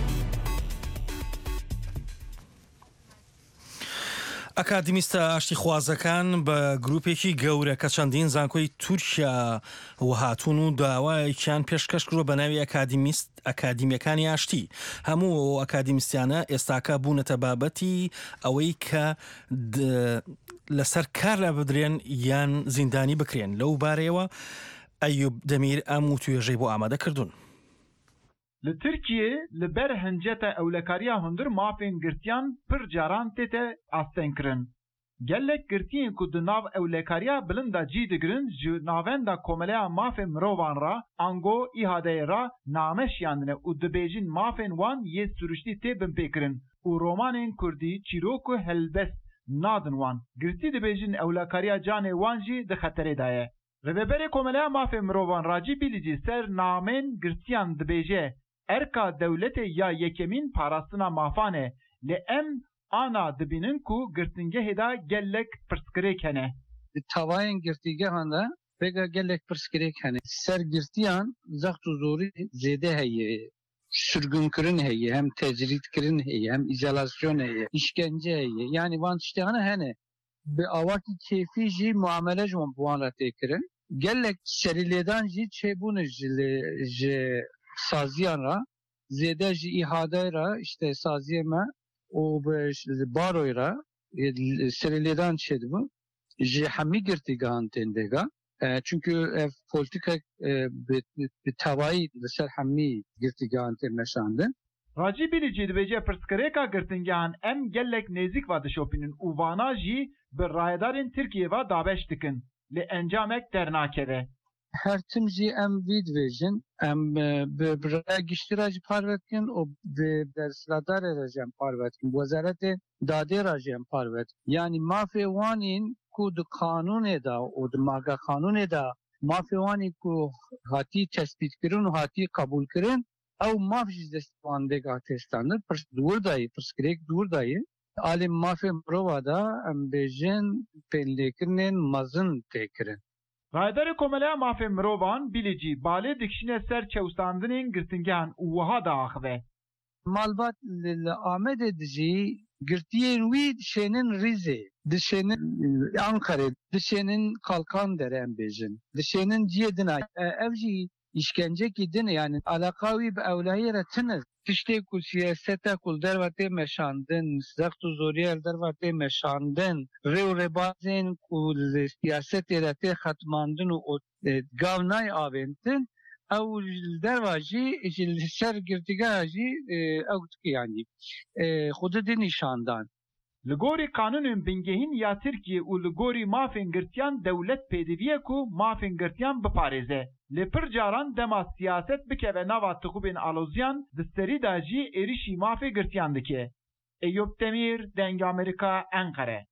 ئەکادمیستە ئاشتی خوازەکان بە گروپێکی گەورە کە چەندین زانکۆی تورکیا و هاتوون و داوایەکیان پێشکەش کردووە بە ناوی ئەکادمیست ئەکادیمیەکانی ئاشتی هەموو ئەکادمیستیانە ئێستاکە بوونەتە بابەتی ئەوەی کە لەسەر کار لە بدرێن یان زیندانی بکرێن لەو بارەیەوە ئەیوب دەمیر ئەم و توێژەی بۆ ئامادە کردوون li Tirkiyê li ber hinceta ewlekariya hundir mafên girtiyan pir caran tête astengkirin. Gelek girtiyên ku di nav ewlekariya bilind da cî digirin ji navenda komeleya mafên mirovan ra ango îhadeyê ra nameşiyandine û dibêjin mafên wan yê sürüştî tê binpêkirin û romanên Kurdî çîrok û helbest nadin wan. Girtî dibêjin ewlekariya canê wan jî di xeterê da ye. Rêveberê komeleya mafên mirovan Racî Bilîcî ser namên girtiyan dibêje erka dewletê ya yekemîn parastina mafan e lê em ana dibînin ku girtingehê da gelek pirsgirêk hene. Di tavayên girtîgehan de pêka gelek pirsgirêk hene. Ser girtiyan zext û zorî zêde heye. Sürgünkirin heye, hem tecridkirin heye, hem izolasyon heye, işkence heye. Yani van tiştehane hene. به ئاواکی کێفی ژی معاملەژمان بوان را تێکردن gelek şeriledan jî çêbûn ji saziyan ra zêde jî îhadey ra işte saziyê me û bi baroy ra şeriledan çêdibûn ji hemî girtîgehan tên dêga çünkü ev politikek bi tevayî li ser hemî girtîgehan tên meşandin. Racî Bilîcî dibêje pirsgirêka girtingehan em gelek nêzik va dişopînin û vana jî bi rayedarên Tirkiye ve dabeş dikin. Li encamek dernakeve. Her tim jî em vî dibêjin em bi raya giştîra jî parvetkin û bi dersladarê re jî em parvetkin wezaretê dadê ra jî em parvetkin yanî mafê wanîn ku di kanûnê da û di maga kanûnê da mafê wanî ku hatî tespîtkirin û hatî qebûlkirin ew maf jî destpandêga têstandir dûr dayî pirsgirêk dûr dayî alê mafê mirova da em bêjin pênlêkirinên mezin têkirin. Rayedarê Komeleya Mafê Mirovan Bilîcî balê dikişîne ser çewstandinên girtingehan û wiha diaxive. Malbat li Amedê dijî girtiyên wî dişênin Rîzê, dişênin Ankarê, dişênin Kalkandere em bêjin, dişênin ciyê din ev jî işkencekî din yani alaka wî bi ewlehiyê re tin tiştê ku siyaseta ku derve tê meşandin zext û zoriyê derve tê meşandin rê û rêbazên ku li siyasetê re tê xetmandin û gav nayê avêntin ew li derva jî ji li ser girtîgeha jî ew dike yanî xwe didî nîşandan. Li gorî kanûnên bingehîn ya Tirkiye û li gorî mafên girtiyan dewlet pêdiviye ku mafên girtiyan biparêze. Lê pir caran dema siyaset bikeve nava tixûbên aloziyan di serî da jî êrişî mafê girtiyan dike. Eyüp Demir, Deng Amerîka, Ankara.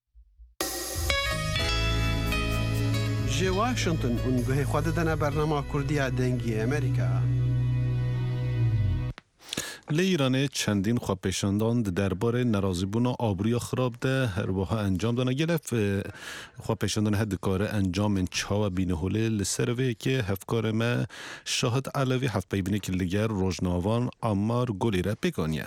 Ji Washington hûn guhê xwe didine bernama Kurdiya Dengê Amerîka. لی ایران چندین خواپیشاندان درباره نرازیبونا آبروی خراب ده هر وها انجام دانه گرفت خواپیشاندان هد کار انجام چا و بینهوله لسروه که هفکار ما شاهد علاوی هفت بیبینه که لگر روزناوان عمار گلی را بگانیه.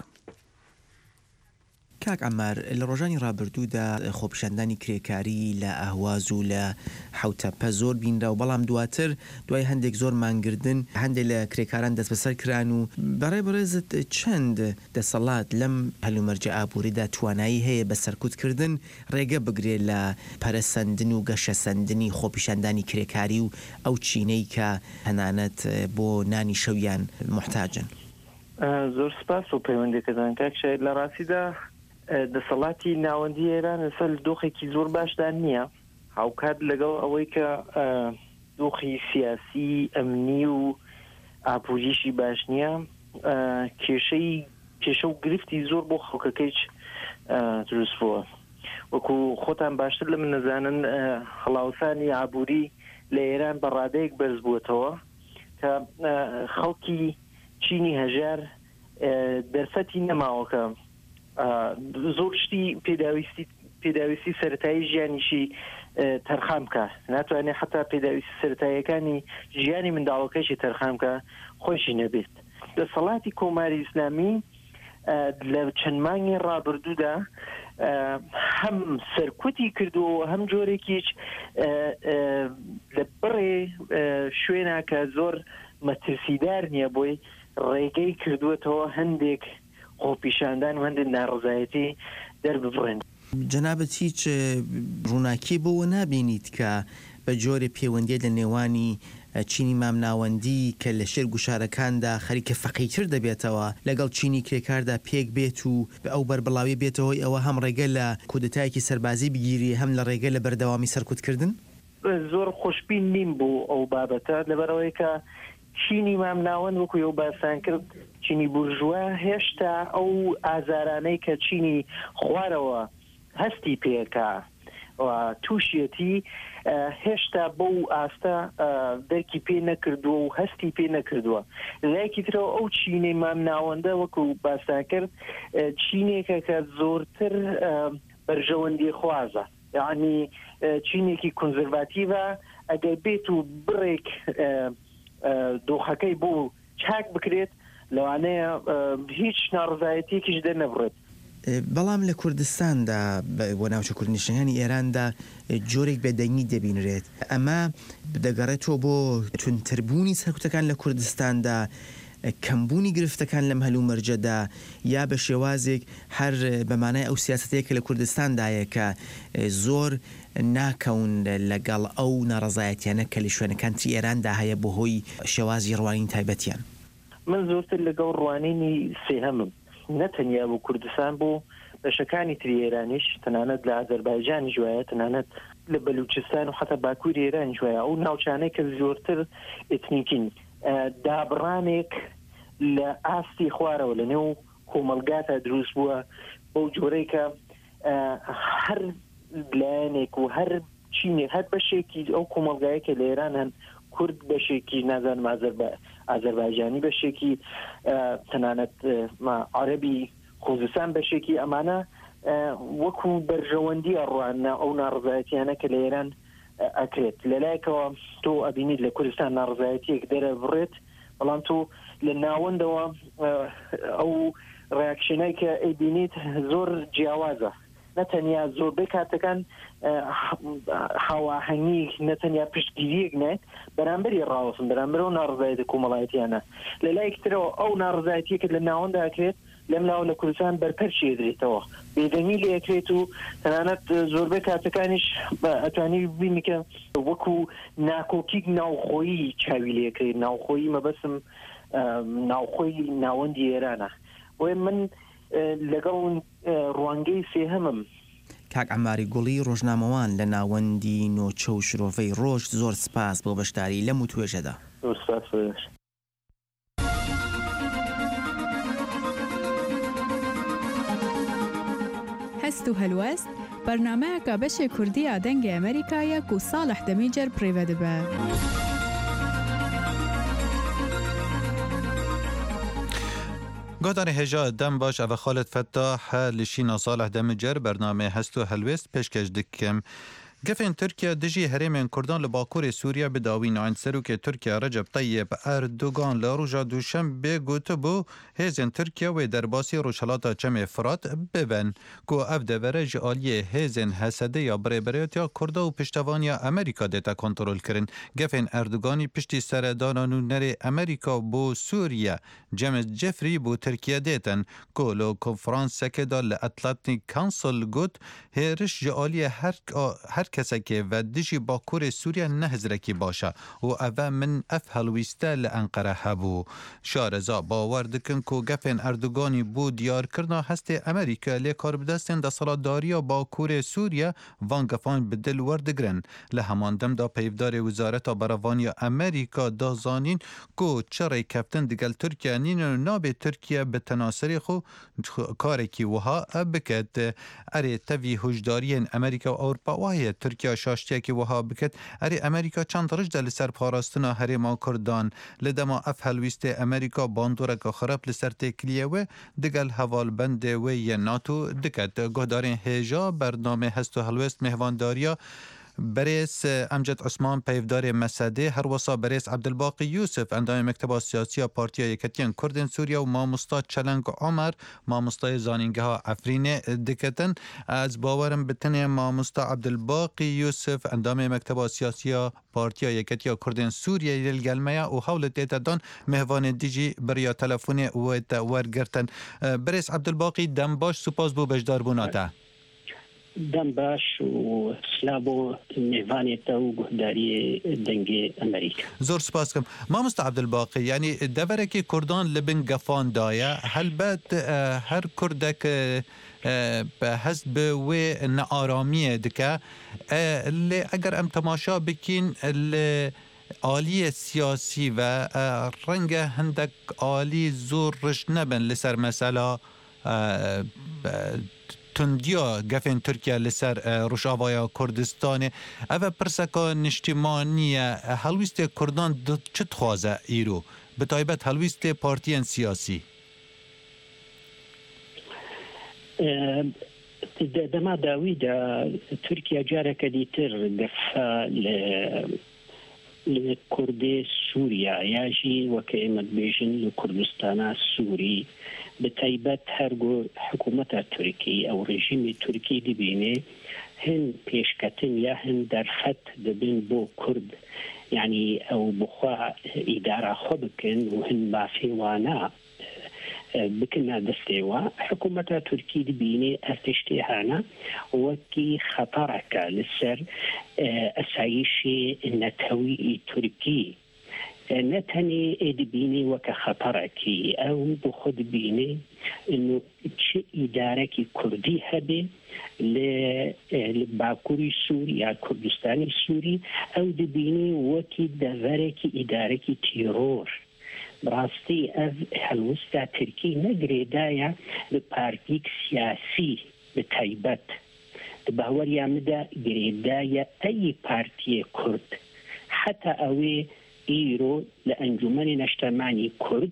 کاک عمار لە ڕۆژانی ڕابردوودا خۆپیشاندانی کرێکاری لە ئاهواز و لە حوتەپە زۆر بینرا و بەڵام دواتر دوای هەندێک زۆر مانگردن هەندێک لە کرێکاران دەست بەسەر کران و بەڕێ بەڕێزت چەند دەسەڵات لەم هەلومەرجە ئابووریدا توانایی هەیە بە سەرکوتکردن ڕێگە بگرێت لە پەرەسەندن و گەشەسەندنی خۆپیشاندانی کرێکاری و ئەو چینەی کە هەنانەت بۆ نانی شەویان محتاجن. زۆر سپاس و پەیوەندیکردن کاک شاید لە ڕاستیدا دەسەڵاتی ناوەندی ئێران لەسەر دۆخێکی زۆر باشدان نییە هاوکات لەگەڵ ئەوەی کە دۆخی سیاسی ئەمنی و ئابووریشی باش نییە کێشەی کێشە و گرفتی زۆر بۆ خەڵکەکەیچ دروست بووە وەکو خۆتان باشتر لە من نەزانن هەڵاوسانی ئابووری لە ئێران بە ڕادەیەک بەرز بووەتەوە کە خەڵکی چینی هەژار دەرفەتی نەماوەکە زۆر شتی پێداویستی پێداویستی سەرەتایی ژیانیشی تەرخام بکە ناتوانێت حتا پێداویستی سەرەتاییەکانی ژیانی منداڵەکەیشی تەرخام بکە خۆشی نەبێت. دەسەڵاتی کۆماری ئیسلامی لە چەند مانگی ڕابردوودا هەم سەرکوتی کردووە هەم جۆرێکیش لە بڕێ شوێنە کە زۆر مەترسیدار نییە بۆی ڕێگەی کردووەتەوە هەندێک خۆپیشاندان و هەندێک ناڕزایەتی دەرببڕێن. جەنابەت هیچ ڕووناکی بۆەوە نابینیت کە بە جۆرە پەیوەندی لە نێوانی چینی مامناوەندی کە لە شێر گوشارەکاندا خەریکە فەقیتر دەبێتەوە لەگەڵ چینی کرێکاردا پێک بێت و بە ئەو بەربڵاوی بێتەوەی ئەوە هەم ڕێگە لە کودتایەکی سەربازی بگیری هەم لە ڕێگە لە بەردەوامی سەرکوتکردن؟ زۆر خۆشبین نیم بۆ ئەو بابەتە لەبەرەوەی کە چینی مامناوەند وەکو ئەو باسان کرد چینی بورژوا هێشتا ئەو ئازارانەی کە چینی خوارەوە هەستی پێکا تووشێتی هێشتا بەو ئاستا دەرکی پێ نەکردووە و هەستی پێ نەکردووە لایەکی ترەوە ئەو چینەی مامناوەندە وەکو باسان کرد چینێکە کە زۆرتر بەرژەوەندی خوازە یعنی چینێکی کۆنزەرواتیڤە ئەگەر بێت و بڕێک دۆخەکەی بۆ چاک بکرێت لەوانەیە هیچ ناڕزایەتێکیش دەرنەبڕێت. بەڵام لە کوردستاندا بۆ ناوچە کوردنشینەکانی ئێراندا جۆرێک بێدەنگی دەبینرێت ئەمە دەگەڕێتەوە بۆ تونتربوونی سەرکوتەکان لە کوردستاندا کەمبوونی گرفتەکان لەم هەلوو مەرجەدا یا بە شێوازێک هەر بەمانای ئەو سیاسەتەیە کە لە کوردستاندایە کە زۆر ناکەون لەگەڵ ئەو ناڕەزایەتیانە کە لە شوێنەکانی ئێراندا هەیە بۆ هۆی شێوازی ڕوانین تایبەتیان. من زۆرتر لەگەڵ ڕوانینی سێهەمم نەتەنیا بۆ کوردستان بۆ بەشەکانی تری ئێرانیش تەنانەت لە ئازەربایجانی جوایە تەنانەت لە بەلوچستان و حتا باکووری ئێران جوایە ئەو ناوچانەی کە زۆرتر ئێتنیکین دابڕانێک لە ئاستی خوارەوە لە نێو کۆمەلگاتە دروست بووە بەو جۆرەی کە هەر لایەنێک و هەر چینێک هەر بەشێکی ئەو کۆمەلگایە کە لە ئێران هەن کورد بەشێکی نازانم ئازەربایجانی بەشێکی تەنانەت عەرەبی خوزستان بەشێکی ئەمانە وەکو بەرژەوەندی ئەڕوانە ئەو ناڕزایەتیانە کە لە ئێران ئەکرێت لەلایەکەوە تۆ ئەبینیت لە کوردستان ناڕزایەتیەک دەرەبڕێت بەڵام تۆ لە ناوەندەوە ئەو ڕیاکشنەی کە ئەیبینیت زۆر جیاوازە نەتەنیا زۆربەی کاتەکان هاواهەنگی نەتەنیا پشتگیریەک نێت بەرامبەری ڕاوەسن بەرامبەر ئەو ناڕزایەتە کۆمەڵایەتیانە لەلایەکترەوە ئەو ناڕزایەتیە کە لە ناوەندا ئەکرێت لەم لاوە لە کوردستان بەرپەرچی دێتەوە بێدەنگی لێکرێت و تەنانەت زۆربەی کاتەکانیش ئەتوانی ببینی کە وەکو ناکۆکی ناوخۆیی چاوی لێکرێت ناوخۆیی مەبەسم ناوخۆی ناوەندی ئێرانە بۆیە من لەگەڵ ڕوانگەی سێهەمم کاک عەماری گوڵی ڕۆژنامەوان لە ناوەندی نۆچە و شرۆڤەی ڕۆژ زۆر سپاس بۆ بەشداری لەم و توێژەدا. هەست و هەلوەست بەرنامەیەکە بەشێ کوردی ئادەنگی ئەمریکایە و ساڵح دەمیجەر پڕێوە دەبە. گۆدانی هێژا دەم باش ئەvە خالت فتاح لشینا صالح دەمیجەر بەرنامە هەست و هەلوێست پێشکەش دکەم. گەفێن تورکیا دژی هەرێمێن کوردان لە باکووری سووریا بداوین عین سەرۆکێ تورکیا ڕەجەب طەیب ئەردوغان لە ڕۆژا دووشەمبێ گوتبوو هێزên تورکیا wê derbasî rojhilata çemê Firat bibin ku ev devere ji aliyê hêzên hesedê ya birêberiyetiya Kurda û piştevaniya Amerîka dê te kontrol kirin. Gefên Erdoganî piştî seredana nûnerê Amerîka bû Sûriye James Jeffrey bû Tirkiye dêtin ku li konferansekê da li Atlantic Council got hêriş ji aliyê her kesekê ve dijî bakurê Sûriye nehizrekî baş e û ev min ev helwîste li Enqere hebû. Şareza bawer dikin ku gefên Erdoganî bû diyarkirina hestê Amerîka lê karbidestên desaladariya bakurê Sûriye van gefan bi dil werdigirin. Li heman dem da peyvdarê Wizareta Berevaniya Amerîka da zanîn ku çirê keftin digel Tirkiye nînin nabê Tirkiye bi tenaserê xwe karekî wiha biket. Erê tevî hojdariyên Amerîka û Ewropa waheye Tirkiye şaştiyekî wiha biket. Erê Amerîka çend rij de li ser parastina herêma Kurdan li dema ev helwîstê Amerîka bandoreka xerab li ser têkiliyê wê digel hevalbendê wê yê NATO diket. Guhdarên hêja bername hest û helwest mêhvandariya Berês Emced Osman peyvdarê Mesedê her wesa Berês Abdilbaqî Yusuf endamê Mekteba Siyasiya Partiya Yeketiyên Kurdên Sûriye û mamosta Çelenk Omer mamostayê zanîngeha Efrînê diketin. Ez bawerim bi tenê mamosta Abdilbaqî Yusuf endamê Mekteba Siyasiya Partiya Yeketiya Kurdên Sûriyeyê li gelmeya û hewlê tê te dan mêhvanê dijî biriya telefonê wê te wergirtin. Berês Abdilbaqî dem baş spas bû bejdarbûna te. دەم باش و سلا بۆ میێوانێتە و گوهداری دەنگێ ئەمریکا زۆر سپاس بکەم مامۆستا عەبدولباقی ینی دەڤەرێکی کوردان لە بن گەفاندایە هەلبەت هەر کوردێک هەست bi wê nearamiyê dike lê eger em temaşa bikin li aliyê siyasî ve renge hindek alî zor riş nebin li ser mesela tundiya gefên Tirkiye li ser Rojavaya Kurdistanê ev e pirseka niştimaniye helwîstê Kurdan çi dixwaze îro bi taybet helwîstê partiyên siyasî دەما داویدا تورکیا جارێکە دیتر دەفا لە لكردي سوريا ياجي وكيما بيجن لكردستان السوري بتايبات هرجو حكومة التركي أو رجيم التركي دبيني هن بيشكتن يا هن درفت دبين بو كرد يعني أو بخوا إدارة خبكن وهن بافي وانا بكنا دستيوا حكومة تركي دبيني ارتشتيهانا وكي خطرك للسر أسعيشي النتوي تركي نتني دبيني وكخطركي أو بخد بيني إنه تش إدارك كردي هبه لباكوري سوري كردستاني السوري أو دبيني وكي دفرك إدارك تيرور براستي أف هلوستا تركي نقري دايا ببارتيك سياسي بتايبت بهور يامدا قريدايا أي بارتي كرد حتى أوي إيرو لأنجمن نجتمعني كرد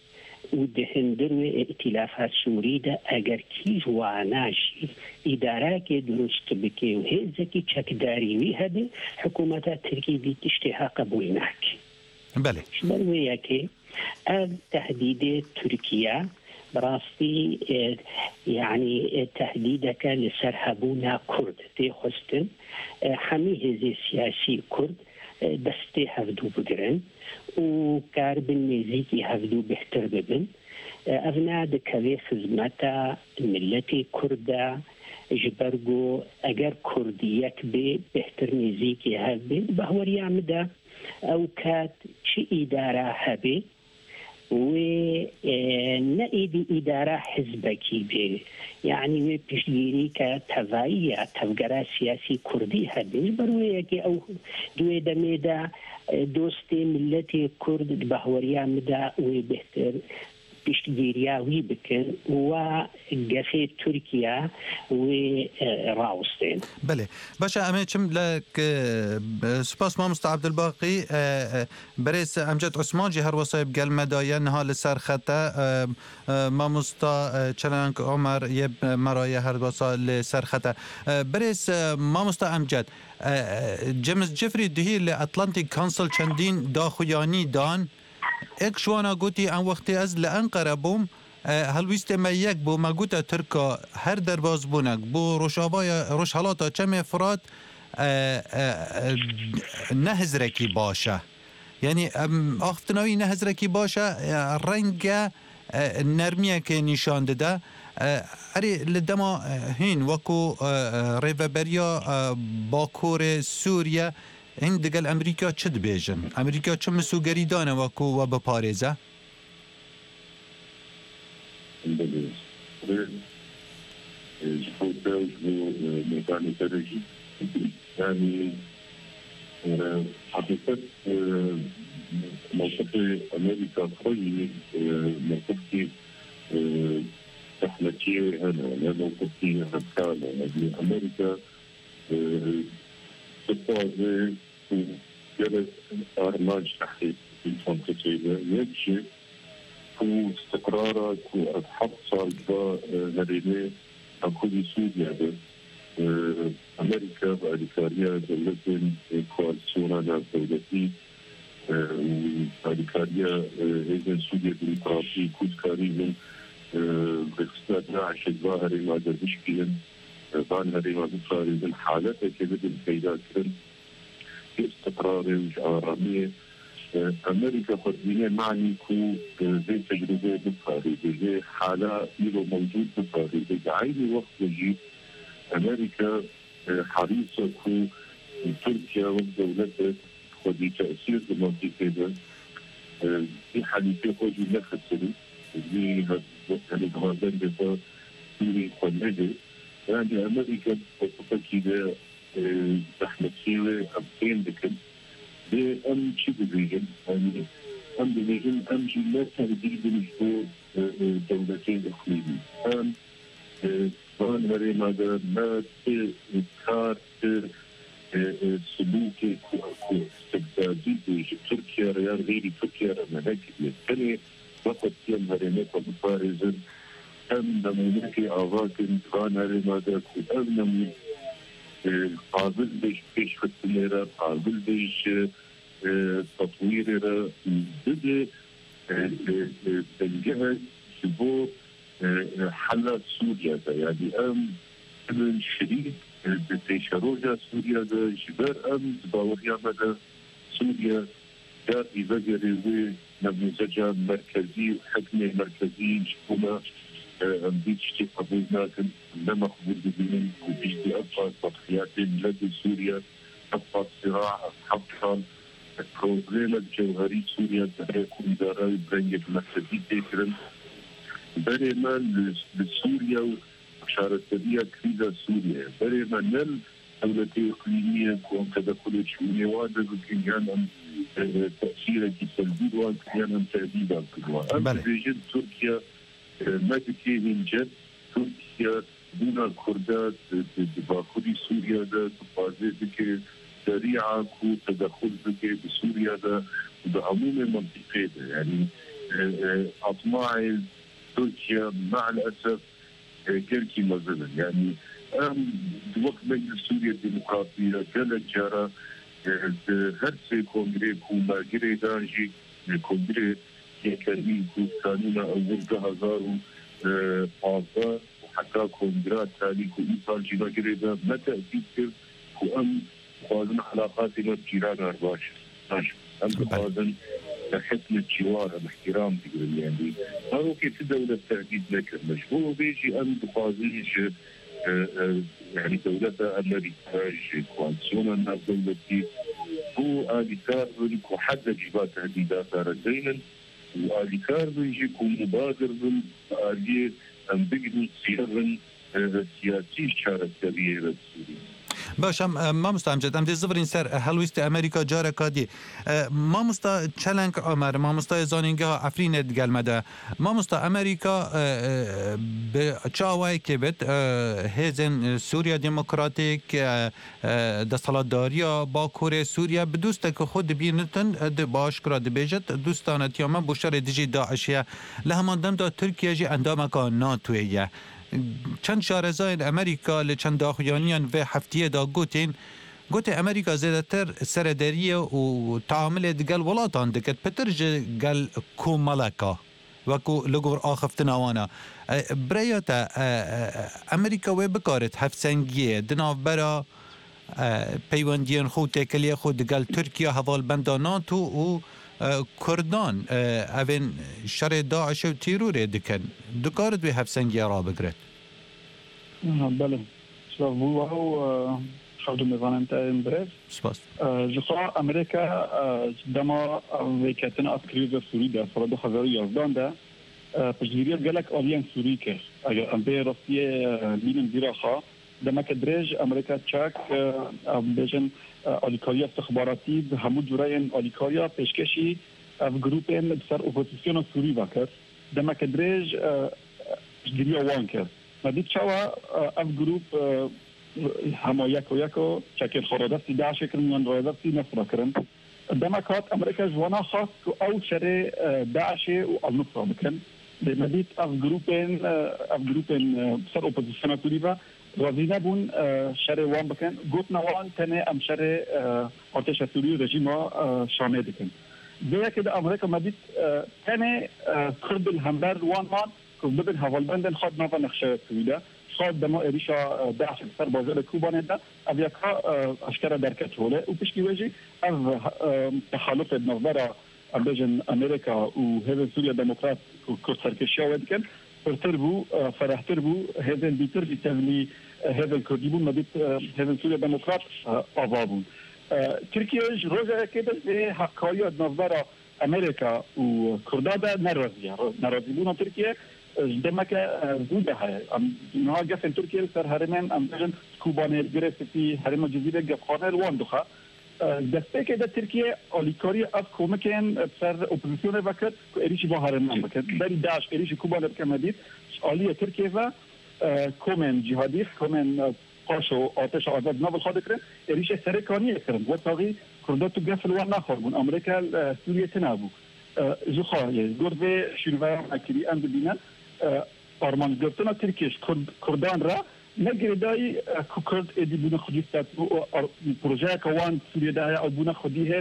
ودهندرو ائتلافات سوريدا اگر کی جواناشي ادارات درست بكي وهزكي تشكداري وهذه حكومة تركي دي تشتها قبولناك بله شبروياكي تهديد تركيا براستي يعني تهديدك لسرهبونا كرد تي خستن حمي هزي سياسي كرد دستي هفدو بگرن و کاربن نزیکی هفدو بهتر ببن افنا دکوی خدمتا ملتی کرده جبرگو اگر کردیت به بهتر نزیکی هبه بهور یعمده او کات چی اداره هبه و نأيدي إدارة حزبكي به يعني بيشيري كتفاعية تفجر سياسي كردي هذه بروية أو دوي دميدا دوستي ملتي كرد بهوريا مدا وبهتر بيشتغيريا ويبكن وقفي تركيا وراوستين. بله باشا أمي كم لك سپاس ما مستر عبد الباقي بريس أمجد عثمان جهر وصايب قال مدايا نها لسر خطة ما مستر چلنك عمر يب مرايا هر وصا لسر خطة بريس ما مستر أمجد جيمس جيفري دهي لأتلانتيك كونسل چندين داخوياني دان اك شوانا قوتي ان وقتی از لأنقره بوم هلویست ما یک بو ما قوتا ترکا هر درباز بونک بو روش حالاتا چم فراد نهزرکی باشه یعنی آختناوی نهزرکی باشه رنگ نرمیه که نشان ده اری لدما هین وکو ریوبریا باکور سوریه این دگل امریکا چه دبیجن؟ امریکا چه مسوگری دانه وکو و بپارزه؟ يعني حقيقة موقف أمريكا خوي موقف تحلكي أنا موقف هكذا يعني أمريكا تطازي جلس أرماج تحقيق في المنطقة يجب كو استقرارك وأصحاب صالبا هريني أكو سوريا أمريكا بأدكاريا دولة كوالسيونا دولتي بأدكاريا إذن سوريا ديمقراطي كودكاري من بخصوص ناعش الظاهري ما دردش بيهم بان هذه ما بصاري من حالته كذا الفيدات كن استقراري وجارامية أمريكا خدمية معني كو زي تجربة بصاري زي حالة يلو موجود بصاري زي عيني وقت يجيب أمريكا حريصة كو تركيا ودولتها خدي تأثير بالمنطقة ده في حالتين خدي نخسري زي هذا غازان بصار سوري خلده يعني أمريكا بطبقة كده زحمة سيوة أبتين بكم بأم شي بزيجن يعني أم بزيجن أم شي لا تهديد نجدو دولتين إقليمي أم بان هري ماذا ما تكار سلوكي كو استبدادي بيجي تركيا ريال غيري تركيا رمانك الثانية وقت يوم هري ميكا بفارزن أم نمونكي آواكن كان هري ماذا كو أم نمونكي قابل بيش بيش فتنيرا قابل بيش تطوير بده تنجح بو حل سوريا يعني ام من شديد بتشروجا سوريا ده جبر ام باوريا مدى سوريا دار يبقى نموذج مركزي حكمة مركزي حكومة أمريكا قبولنا لما قبول بدين وبيجي أبقى تضحيات لدى سوريا أبقى صراع أبقى البروبلم الجوهري سوريا يكون دارا برنجة مركزي تكرم بريما لسوريا وشارة سوريا كريزة سوريا بريما نل دولتي إقليمية كون تدخل شؤون واحدة كان تأثير سلبي وان كان تهديدا كلها. أما بيجن تركيا ما تكي من جد تركيا دون الكردات باخذ سوريا ده تفاصيل ذكي سريعة كو تدخل ذكي بسوريا ده بعموم المنطقة ده يعني أطماع تركيا مع الأسف كركي مزلا يعني أم وقت مجلس سوريا الديمقراطية كانت جارة هرسي كونغري كوما جري دانجي كونغري يكالي كانونا أول هزار وعطاء وحتى كونغرات تالي كو إيصال جينا جري دا ما تأثير كر كو أم خوازن علاقاتنا بجيران أرباش أم خوازن حسن الجوار الاحترام تقول يعني هذا كيف دولة تأكيد لك مشبوه بيجي أم بخازنش يعني دولة أمريكا كوانسونا الناس دولتي هو آلي كو حد جبات تهديدات رزينا وآلي كاربن يكو مبادر من آلية أم بقدر سيارن سياسي شارة سرية للسوريين باشم ما مستا امجد ام دي زفرین سر هلویست امریکا جاره کادی ما مستا چلنگ عمر ما مستا زانینگه افرین دگلمده ما مستا امریکا به چاوای که بد هزن سوریا دموکراتیک دستالداریا با کره سوریا بدوسته که خود بینتن باشکرا دبیجت دوستانت یا من بوشار دیجی داعشیه لهمان دم دا ترکیه جی اندامکا ناتویه چند شارزای امریکا لچند داخویانیان و هفتیه دا گوتین گوت امریکا زیادتر سردریه و تعامل دگل ولاتان دکت پترج گل کو ملکا و کو لگور آخفتنا وانا بریاتا امریکا و بکارت هفسنگیه دناف برا پیوندیان خود تکلیه خود دگل ترکیه حوال بنداناتو و کردان اوین شر داعش و تیروره دکن دکارت به هفسنگی را بگرد بله سلاف بو و خود میوانم تا این برز سپاس جخوا امریکا دما ویکتن از کریز سوری ده سال دو هزار و یازده ده پشتگیری گلک آلیان سوری که اگر ام به راستی بینم دیره خواه دما که درج امریکا چک بیشن آلیکاری استخباراتی به همون جورای آلیکاریا پیشکشی از گروپ بسر اپوزیسیون سوری وکر دما که درج پشتگیری آوان کرد مدید چوا از گروپ همه یک و یک و چکر خورادستی داعش کرن و رایدستی نصر کرن دما کات امریکا جوانا خواست که او شر داعش و النصر بکن مدید از گروپ از گروپ بسر اپوزیسیون سوری و راضی نبون شر وان بکن گوت نوان تنه ام شر آتش سوری و رژیم شامل بکن دیگه که امریکا مدید تنه کرد الهمبر وان مان که بدن حوالبندن خود نوا نخشه سویده خود دما ایریشا داعش سر بازار کوبانه ده او یکا اشکره درکت هوله و پشکی وجه از تخالف نظر امبیجن امریکا و هیزن سوریا دموکرات کرد سرکشی آوید کن فرتر بو فرحتر بو هیزن بیتر بیتولی هیزن کردی بو مدید هیزن سوریا دموکرات آوا بون ترکیه روزه که به حقایی نظر امریکا و کرداده نرازیه نرازی بونا ترکیه دمك زوده هاي نها جفن تركيا سر هرمان امبرن كوبانير جريسيتي هرم جزيره جفخانه الواندخه دسته كده تركيا اوليكاري اف كومكن سر اوبوزيسيون وقت اريشي با هرمان بكت بري داش اريشي كوبانير كمديد عاليه تركيا و كومن جهادي كومن قاشو آتش آزاد نابل خاطر کرد اريشي سرکانی کرد و تاغي كرداتو جفل وان نخوربون امريكا سوريا تنابو جو خواهی گرده شنوه اکری اند بینن آرمان گرفتن ترکیش کردان را نگردایی که کرد ادی بونه خودی ست پروژه کوان سوریه دهی او بونه خودی هست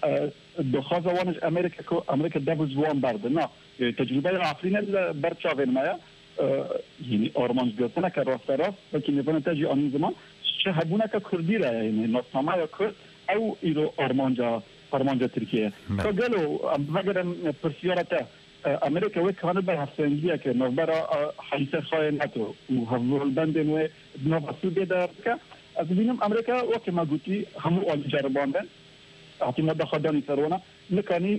دخواز وانش امریکا کو امریکا دبز وان برده نه تجربه عفرین برچاوین مایا یعنی آرمانج گرتنه که راست راست ولی نبونه تجی آن زمان چه هبونه که کردی را یعنی ناسنامه یا کرد او ایرو آرمانجا آرمانجا ترکیه که گلو مگرم پرسیارته امریکا وی کانه به هفتنگیه که نوبرا حیث خواهی نتو و هفول بندن و نوبا سودی دار که از بینم امریکا وقتی ما گوتی همو آلی جرباندن اعتماد خدانی سرونا نکانی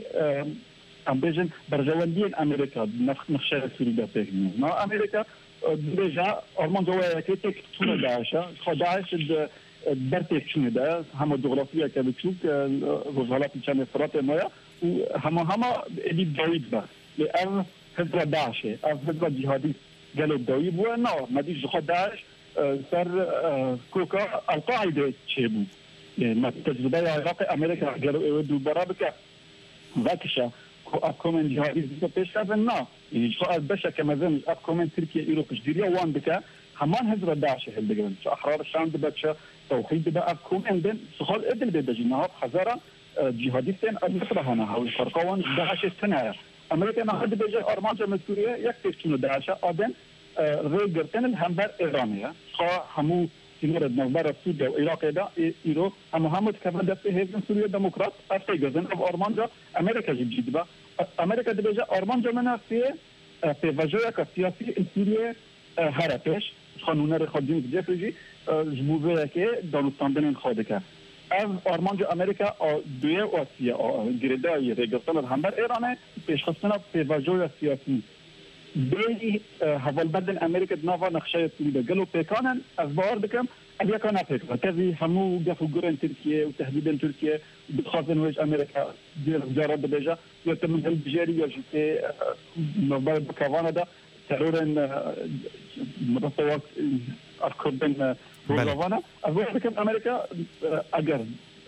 ام بیجن برجواندی امریکا نقشه سوری دا تکنی ما امریکا بیجا آرمان جوایی که تک تونه داعشه خود داعش در تکنی دا همه جغرافیا که بچوک روزهالاتی چند فرات مایا و همه همه ادیب داوید با لأن حزب داعشه از حزب جهادی قالوا داوی بوا نه مدیش خود داعش سر كوكا القاعدة تشيبو يعني ما تجربة عراق أمريكا قالوا يودوا برابكة ذاكشة أبكم جهادي زيادة بيش كافنا يعني شو البشر كما زين أبكم تركيا إيروبا جديريا وان بكا همان هزر داعش هالدقن شو أحرار الشام دبتشة توحيد بقى أبكم عندن سخال إدل بدجينها خزارة جهاديين المصرهنا هاو الفرقوان داعش السنة أمريكا ما حد بيجي أرمانجا من سوريا يكتب شنو داعش أدن ريجرتن الهمبر إيرانية خا همو سينور النوبر سوريا وعراق دا إيرو همو همو تكفن دست هزن سوريا ديمقراط أفتيجزن أو أرمانجا أمريكا جديد با أمريكا دبيجا أرمانجا منها في في وجهة كسياسي سوريا هربش قانون رخادين جفرجي جمهورية كي دانستاندن خادكا از آرمانجا أمريكا دوية واسيا جريداي ريجرتن الهمبر إيرانية بيشخصنا في وجهة سياسي بيجي هفال بدن أمريكا نافا نخشاية سوريا قالوا بيكانا از باور بكم أبيا كان بيكا كذي همو قفوا قرن تركيا وتهديدا تركيا بتخاطن وجه أمريكا دير جارة بلجا يتم البجاري يجي نوبال بكافانا دا ترورن مرتوات أركضن روزافانا از باور بكم أمريكا أجر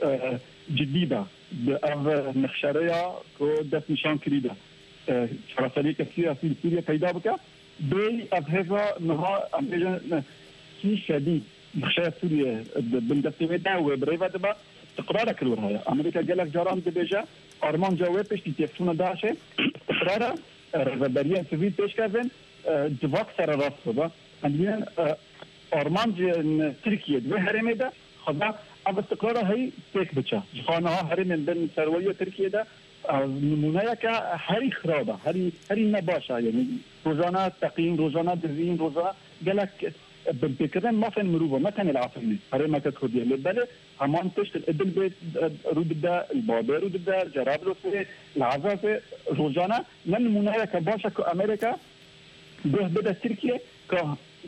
جديدة بأف نخشاريا كو دف نشان كريدا فراسلی کسی اصلی سوریا پیدا بکه بی ابهزا نها امریکا کی شدید نخشای سوریا بندسته ده و بريفا دبا استقرار كلور هاي امريكا قالك جاران دبيجا ارمان جواب بيش تيفون داشه استقرار ربريان سيفيل بيش كافن دفاق سر راس بابا عندنا ارمان تركيا دو هرمي ده خدا اب استقرار هي تيك بچا خانها هرم بين سرويه تركيا ده نمونه که هری خرابه هری هری نباشه یعنی روزانه تقییم روزانه دزین روزانه گلک بکردن ما فن مروبه ما تن العفرني هري ما كرديه بله همان تشت الادل بيت رود ده البابر رود ده جرابلس العزاز روزانه من نمونه که باشه که امریکا به بده ترکیه که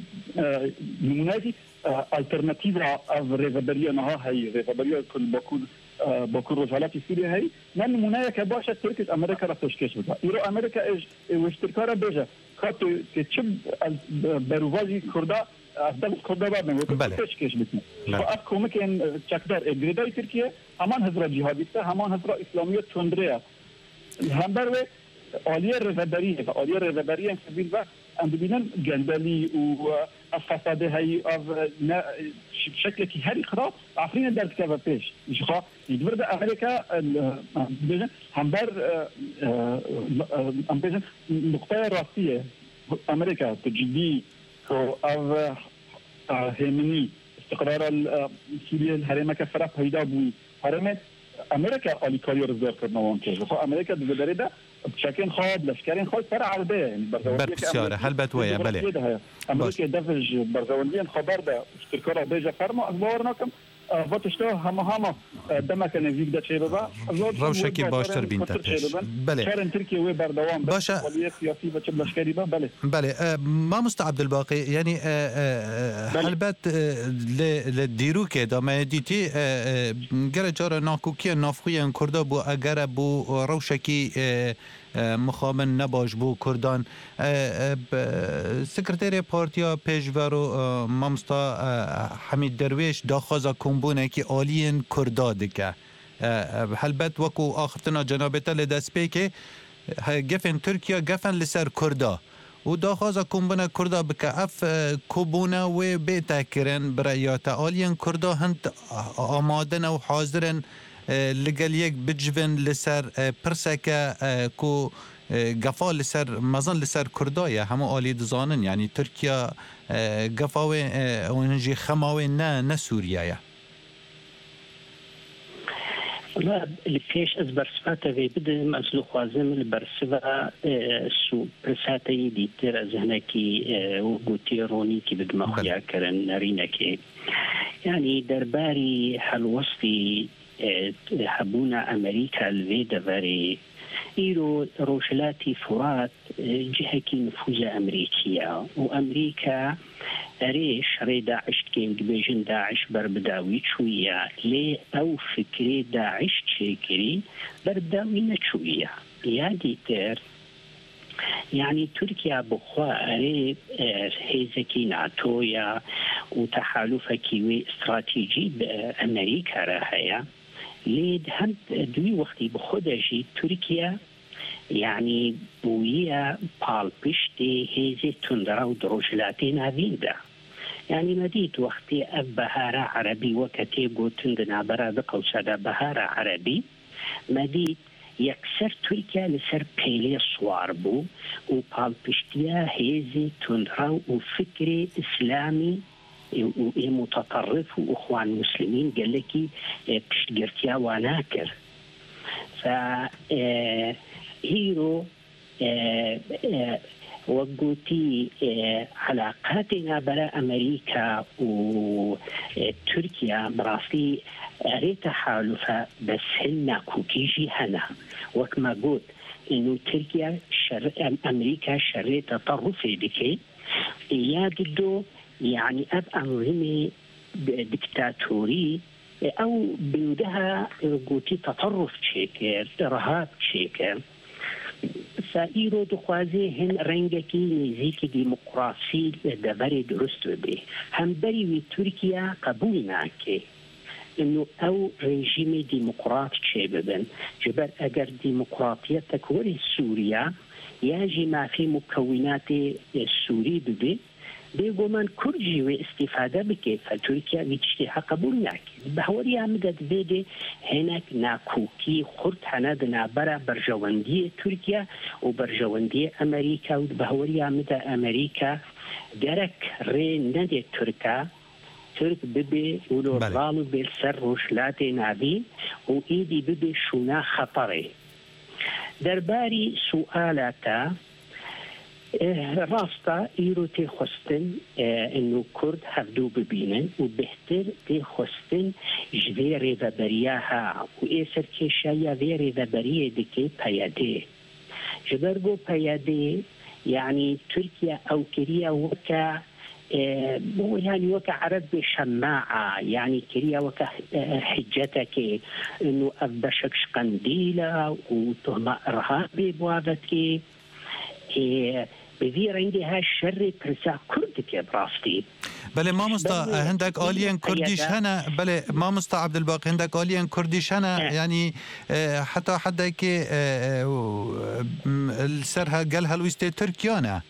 نمونه الترناتيفا از ريفابريا نها هي ريفابريا كل باكو باكو روزالات سوريا هي من نمونه که باشه ترکیش امریکا را تشکیش بده ایرو امریکا اج وشترکارا بجا خاطر که چه بروازی کرده اصلا کرده بعد نمیشه تشکیش بده فقط کمک این چکدار اگریدای ترکیه همان حضرت جهادیسته همان حضرت اسلامیت تندریه هم بر عالیه رهبری و عالیه رهبری سیویل و اندبینن جندلی و الفساد هاي بشكل كي هاري خرا عفرين دارت كذا بيش يشخا يدبر امريكا همبر امبيجن نقطه راسيه امريكا تجدي او هيمني استقرار سوريا الهرم كفرا پیدا بو هرم امريكا علي كارير زر كرنا وانكه خو امريكا بدري ده بشكل خاص لشكرين خاص فرع عربية يعني برزاوية هل بتوية بله أمريكا دفج برزاويين خبر ده اشتركوا بيجا فرما أخبارناكم واتشتوا هم هم دم كان يزيد ده شيء بقى روشكي باشتر بين تبش بله شارن تركيا وبردوام باشا سياسي بتشبه لشكري بقى بله بله ما مستعبد الباقي يعني هل بت للديروك ده ما ديتي جرى جرى ناكوكي نافخيا كردا بو أجر بو روشكي مخابن نباش بو کردان سکرتری پارتیا پیشورو مامستا حمید درویش داخوازا کمبونه که آلین کرداده که هلبت وکو آخرتنا جنابتا لدست پی که گفن ترکیا گفن لسر کردا و داخوازا کمبونه کردا بکه اف کبونه و بیتا کرن برای آلین کردا هند آمادن و حاضرن لەگەل یەک بجبن لەسەر پرسەکە کو گەفا لەسەر مەزن لەسەر کوردایە هەموو ئالی دزانن یعنی تورکیا گەفاوێ ئەوەنجی خەماوێ نە نە سووریایە پێش ئەس بەرسفاتەوێ بدەم ئەسلو خوازم لە بەرسڤە پرساتەی دیتر زەهنەکی گوتی ڕۆنیکی بدمە خویاکردن نەرینەکێ یعنی دەرباری هەڵوەستی هەبوونە ئەمریکا لەوێ دەڤەرێ ئیرۆ ڕۆژهەلاتی فورات جهەکی نفوزە ئەمریکیە و ئەمریکا ئەرێ شەڕێ داعشتکەین دبێژن داعش بربداوی چوویە لێ ئەو فکرێ داعش چێکری بربداوی نەچوویە یادی تر یعنی تورکیا بخوا ئەرێ هێزەکی ناتۆیە و تەحالوفەکی وێ استراتیجی ئەمریکارە هەیە لێ هەند دوی وەختی بخۆ دەژی تورکیا یعنی بوویە پاڵپشتێ هێزێ توندرا و درۆژلاتێ ناویندا یعنی مەدیت وەختی ئەف بەهارە عەرەبی وەکە تێگوتن دنابەرە بقەوسەدا بەهارە عەرەبی مەدیت یەکسەر تورکیا لەسەر پێلێ سوار بوو و پاڵپشتیە هێزی توندرا و فکری ئیسلامی متطرف و اخوان مسلمین گلکی پشتگرتیا وانا کرد ف هیرو وقوتي علاقاتنا برا أمريكا وتركيا براسي ريت حالفة بس هنا كوكيجي هنا وكما قلت إنه تركيا شر أمريكا شريت تطرفي دكي ياددو يعني أب أنظمة دكتاتوري أو بيودها قوتي تطرف شكر إرهاب شكر فإيرو دخوازي هن رنجكي نزيكي ديمقراطي دبري درست به هم بري تركيا قبول ناكي إنه أو ريجيم ديمقراط شبابا جبر أجر ديمقراطية تكوري سوريا يجي ما في مكونات السوري ببي بيقو من كرجي واستفادة بكيف فتركيا بيتشتها قبول ناكي بحوري عمدت بيدي هناك ناكوكي خرط هنادنا برا برجواندية تركيا وبرجواندية أمريكا وبحوري عمد أمريكا درك ري ندي تركا ترك ببي ولو ظالو بالسر وشلاتي نابي وإيدي ببي شونا خطري درباري سؤالاتا راستا ایرو تی خواستن انو کرد هفدو ببینن و بهتر تی خواستن جوی ریوبریاها و ایسر کشایا وی ریوبریه دکی پیاده جبرگو پیاده یعنی ترکیا او کریا وکا يعني وكا عرب شماعة يعني كريا وكا حجتك انه ابشكش قنديلة وتهمة ارهابي بوابتك بذي عندها الشر برسا كردك براستي بله ما مستا هندك آليان كرديش هنا بله ما مستا عبد الباقي هندك آليان كرديش هنا يعني حتى حدا كي السرها قالها الويستي تركيانا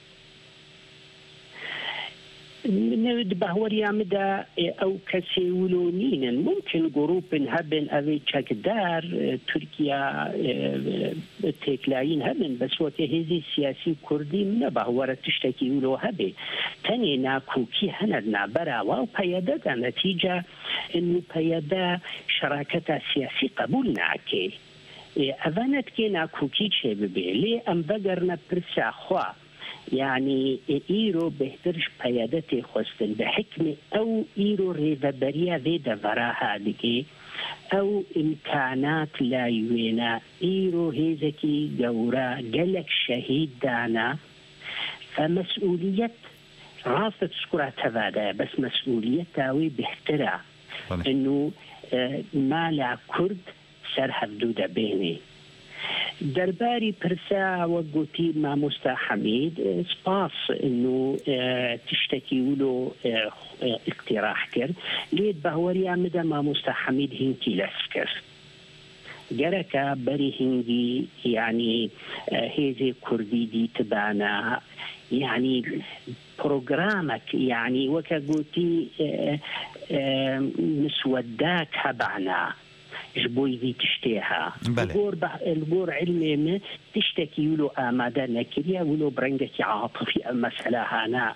نود بهوريا مدى أو كسيولونين ممكن جروب هبن أبي تشكدار تركيا تكلاين هبن بس وتهذي سياسي كردي من بهورة تشتكي ولو هبي تاني ناكوكي هندنا برا واو بيادا نتيجة إنه بيادا شراكة سياسي قبول ناكي أفانت كي ناكوكي تشببي ليه أم بقرنا برسا خوا يعني إيرو بهترش قيادتي خواستن بحكمة أو إيرو ريفابريا فيدا فراها دكي أو إمكانات لا يوينا إيرو هيزكي جورا جلك شهيد دانا فمسؤولية رافض سكرة تفادا بس مسؤولية تاوي بهترا إنه ما لا كرد سرها بدودة بيني درباري برسا وقوتي ما مستا حميد سباس انه اه تشتكي ولو اه اه اقتراح كر ليد بهوري عمدا ما مستا حميد هنكي لسكر جركا بري هنجي يعني هيزي كردي دي تبانا يعني برنامجك يعني وكا قوتي مسوداك هبعنا جبوي ذي تشتيها بله. الجور الجور علمي ما تشتكي ولو آمادا نكريا ولو برنجك عاطفي المسألة هنا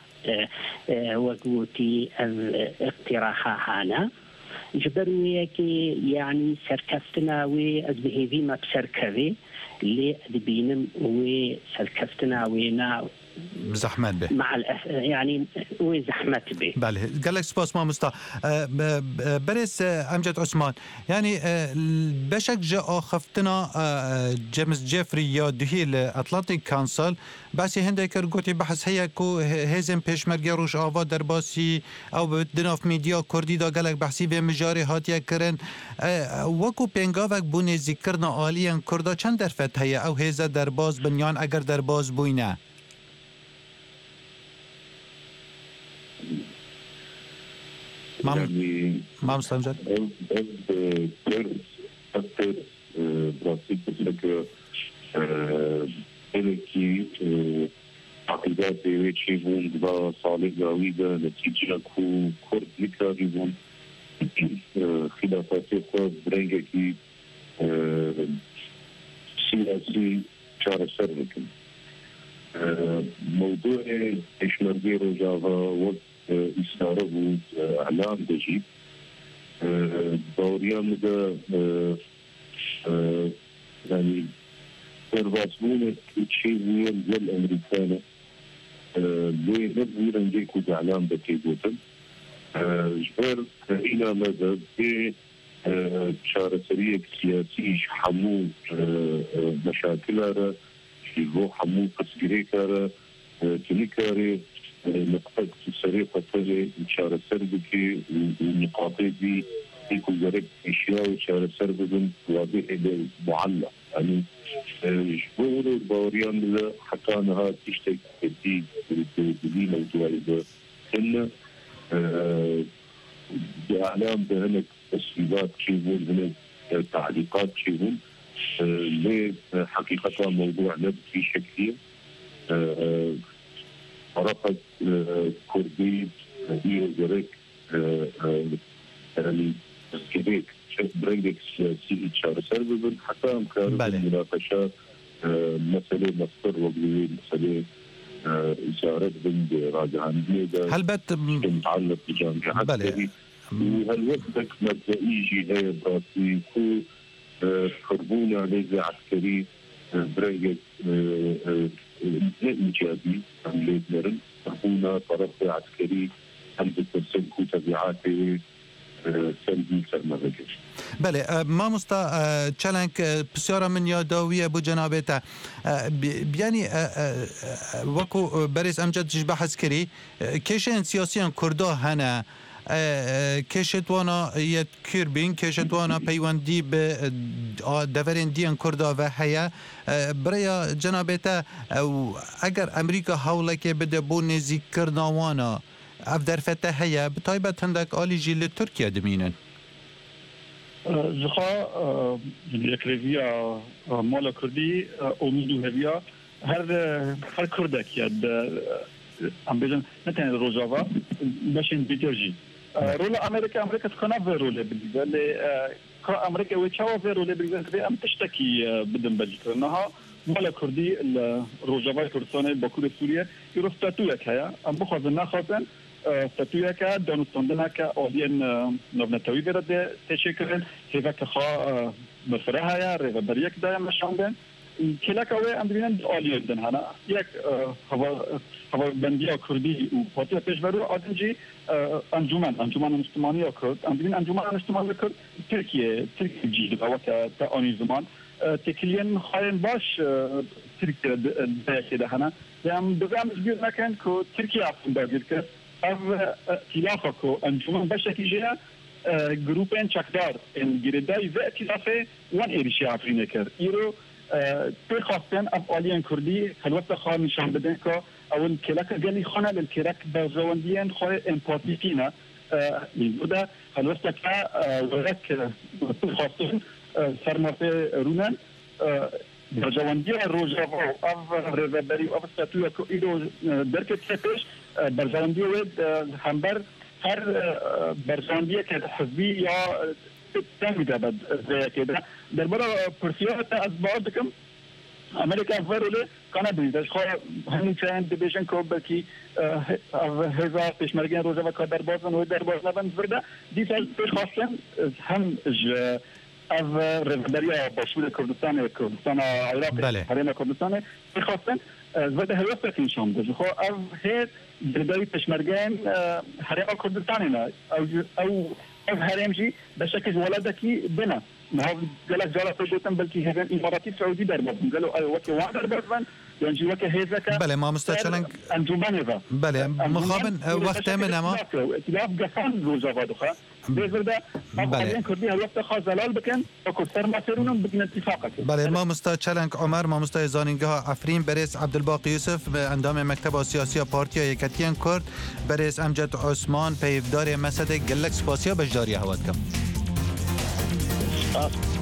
وقوتي اقتراحها هنا جبرويك يعني سركستنا وأزبهذي ما بسركذي اللي أدبينم وسركستنا وينا زحمت به مع الأف... يعني وزحمت به بله قال لك سباس ما مستا برس أمجد عثمان يعني بشك جاء خفتنا جيمس جيفري يا دهيل أطلانتيك كانسل بس هندك رجوتي بحث هي كو هزم بيشمرجي روش آوا درباسي أو بدنا في ميديا كردي دا قال لك بحثي في مجاري هاتيا كرن وكو بينجافك بوني ذكرنا عاليا كردا چند درفت هي أو هزا درباز بنيان أجر درباز بوينه يعني ما مستمجد أكثر براسي بسك إلكي عقيدات ويتشيبون بدا صالح جاويدا نتيجة كو كرد نكاريبون خلافات خود برنجكي سياسي شار سركن موضوع إشمرجي رجاها وقت إسرائيل إعلام دجي دوريان ده يعني ترباسون شيء وين زل أمريكانا ليه نبغي نجيكو إعلام بكيبوتن جبر إلى مدى ب شارسرية سياسي حمو مشاكلها في رو حمو قصيرة تنكاري نقطة سريقة تجي شارع سربكي ونقاطي دي يكون جرك اشياء وشارع سربكي واضح معلق يعني جبور الباوريان لا حتى انها تشتكي دي دي موضوع اذا كنا باعلام بهنك تسريبات شيبون هناك تعليقات شيبون ليه حقيقة موضوع نبت في شكلية عرفت كردي ديو جريك يعني كيبيك شف برينجك سيدي شار سربن حتى امكان مناقشات مسألة مصدر وقوي مسألة إشارات بند راجعان هل بت متعلق بجامعة عسكري وهل وقتك مبدئي جهاية براسي كو خربونا ليزة عسكري بريجت إيجابي عملية نرن هنا طرف عسكري عند تسلكو تبعاته سلبي سرمغجش بله ما مستا چلنك بسیارا من یاداویه بو جنابتا بیانی وکو بریز امجد جش بحث کری کشن سیاسیان کردا هنه کشتوانا یت کربین کشتوانا پیوندی به دورین دیان کردا و هیا برای جنابتا اگر امریکا حولک بده بو نزیک کردنوانا اف در فتح هیا بطایبت هندک آلی جیل ترکیه دمینن زخا یکریویا مالا کردی امیدو هویا هر هر کردک یاد ام بیشتر نتنی روزاوا باشین بیترجی رول امریکا امریکا تخنا في رول بالنسبه ل امريكا ويتشاو في رول بالنسبه ام تشتكي بدن بلجيكا انها مالا كردي الروجافاي كردستان باكور سوريا يرستاتويك هيا ام بخوزنا خاصن ستاتويك دانستاندنا كاولين نبنتوي برد تشكرن هيك خا مفرها يا ريبريك دايما شاندن كلاك اوي ام بيان اولين دن هنا يك هوا هوا بنديا كردي وفاتي بيشبرو ادنجي انجمن انجمن المسلمانيه كرد ام بيان انجمن المسلمانيه كرد تركيا تركيا جديد وقت تاني زمان تكلين خاين باش تركيا ده هنا يعني بزعم كبير ما كان كو تركيا في بلدك اف خلافكو انجمن بشكل جهه جروبين شكدار الجرداي ذات خلافه وان ايرشي افرينكر يرو تخاصن اف الين كردي خلوت خان نشان بدن كو اول كلاك قال لي خانه للكراك بزونديان خو امباتينا يبدا خلوت كا ورك تخاصن سرمافه رونن برجواندی روزافا اف ربری اف ستویا کو ایدو درکت سپش برجواندی ود همبر هر برجواندی که حزبی یا تنگ ده زي كده درباره پرسیات از بعد کم امریکا ورله کانادا داش خو همین چند دیویژن کو بکی هزار پیشمرگین روزه و کار دربازن و درباز نبند ورده دیسال پیش خواستن هم از رهبری باشور کردستان کردستان عراق حریم کردستان پیش خواستن ورده هلوسته فینشام ده خو از هیچ دردای پیشمرگین حریم کردستان نه او او حریم جی به شکل ولادکی بنا ما قالك جالس بيتم بلكي هذا الاماراتي السعودي دربهم قالوا وكي واحد دربهم يعني وكي هذاك بله ما مستشلن انجمانه بله مخابن وقت من ما ائتلاف قسم روزا فادخه بيزردا بعدين كردي الوقت خازلال بكن وكثر ما سرونم بدنا اتفاقك بله ما مستشلن عمر ما مستزانینگاه افرین برس عبدالباقی یوسف به اندام مکتب سیاسی پارتی یکتیان کرد برس امجد عثمان پیفدار مسد گلک سپاسیا بجداری هواد کم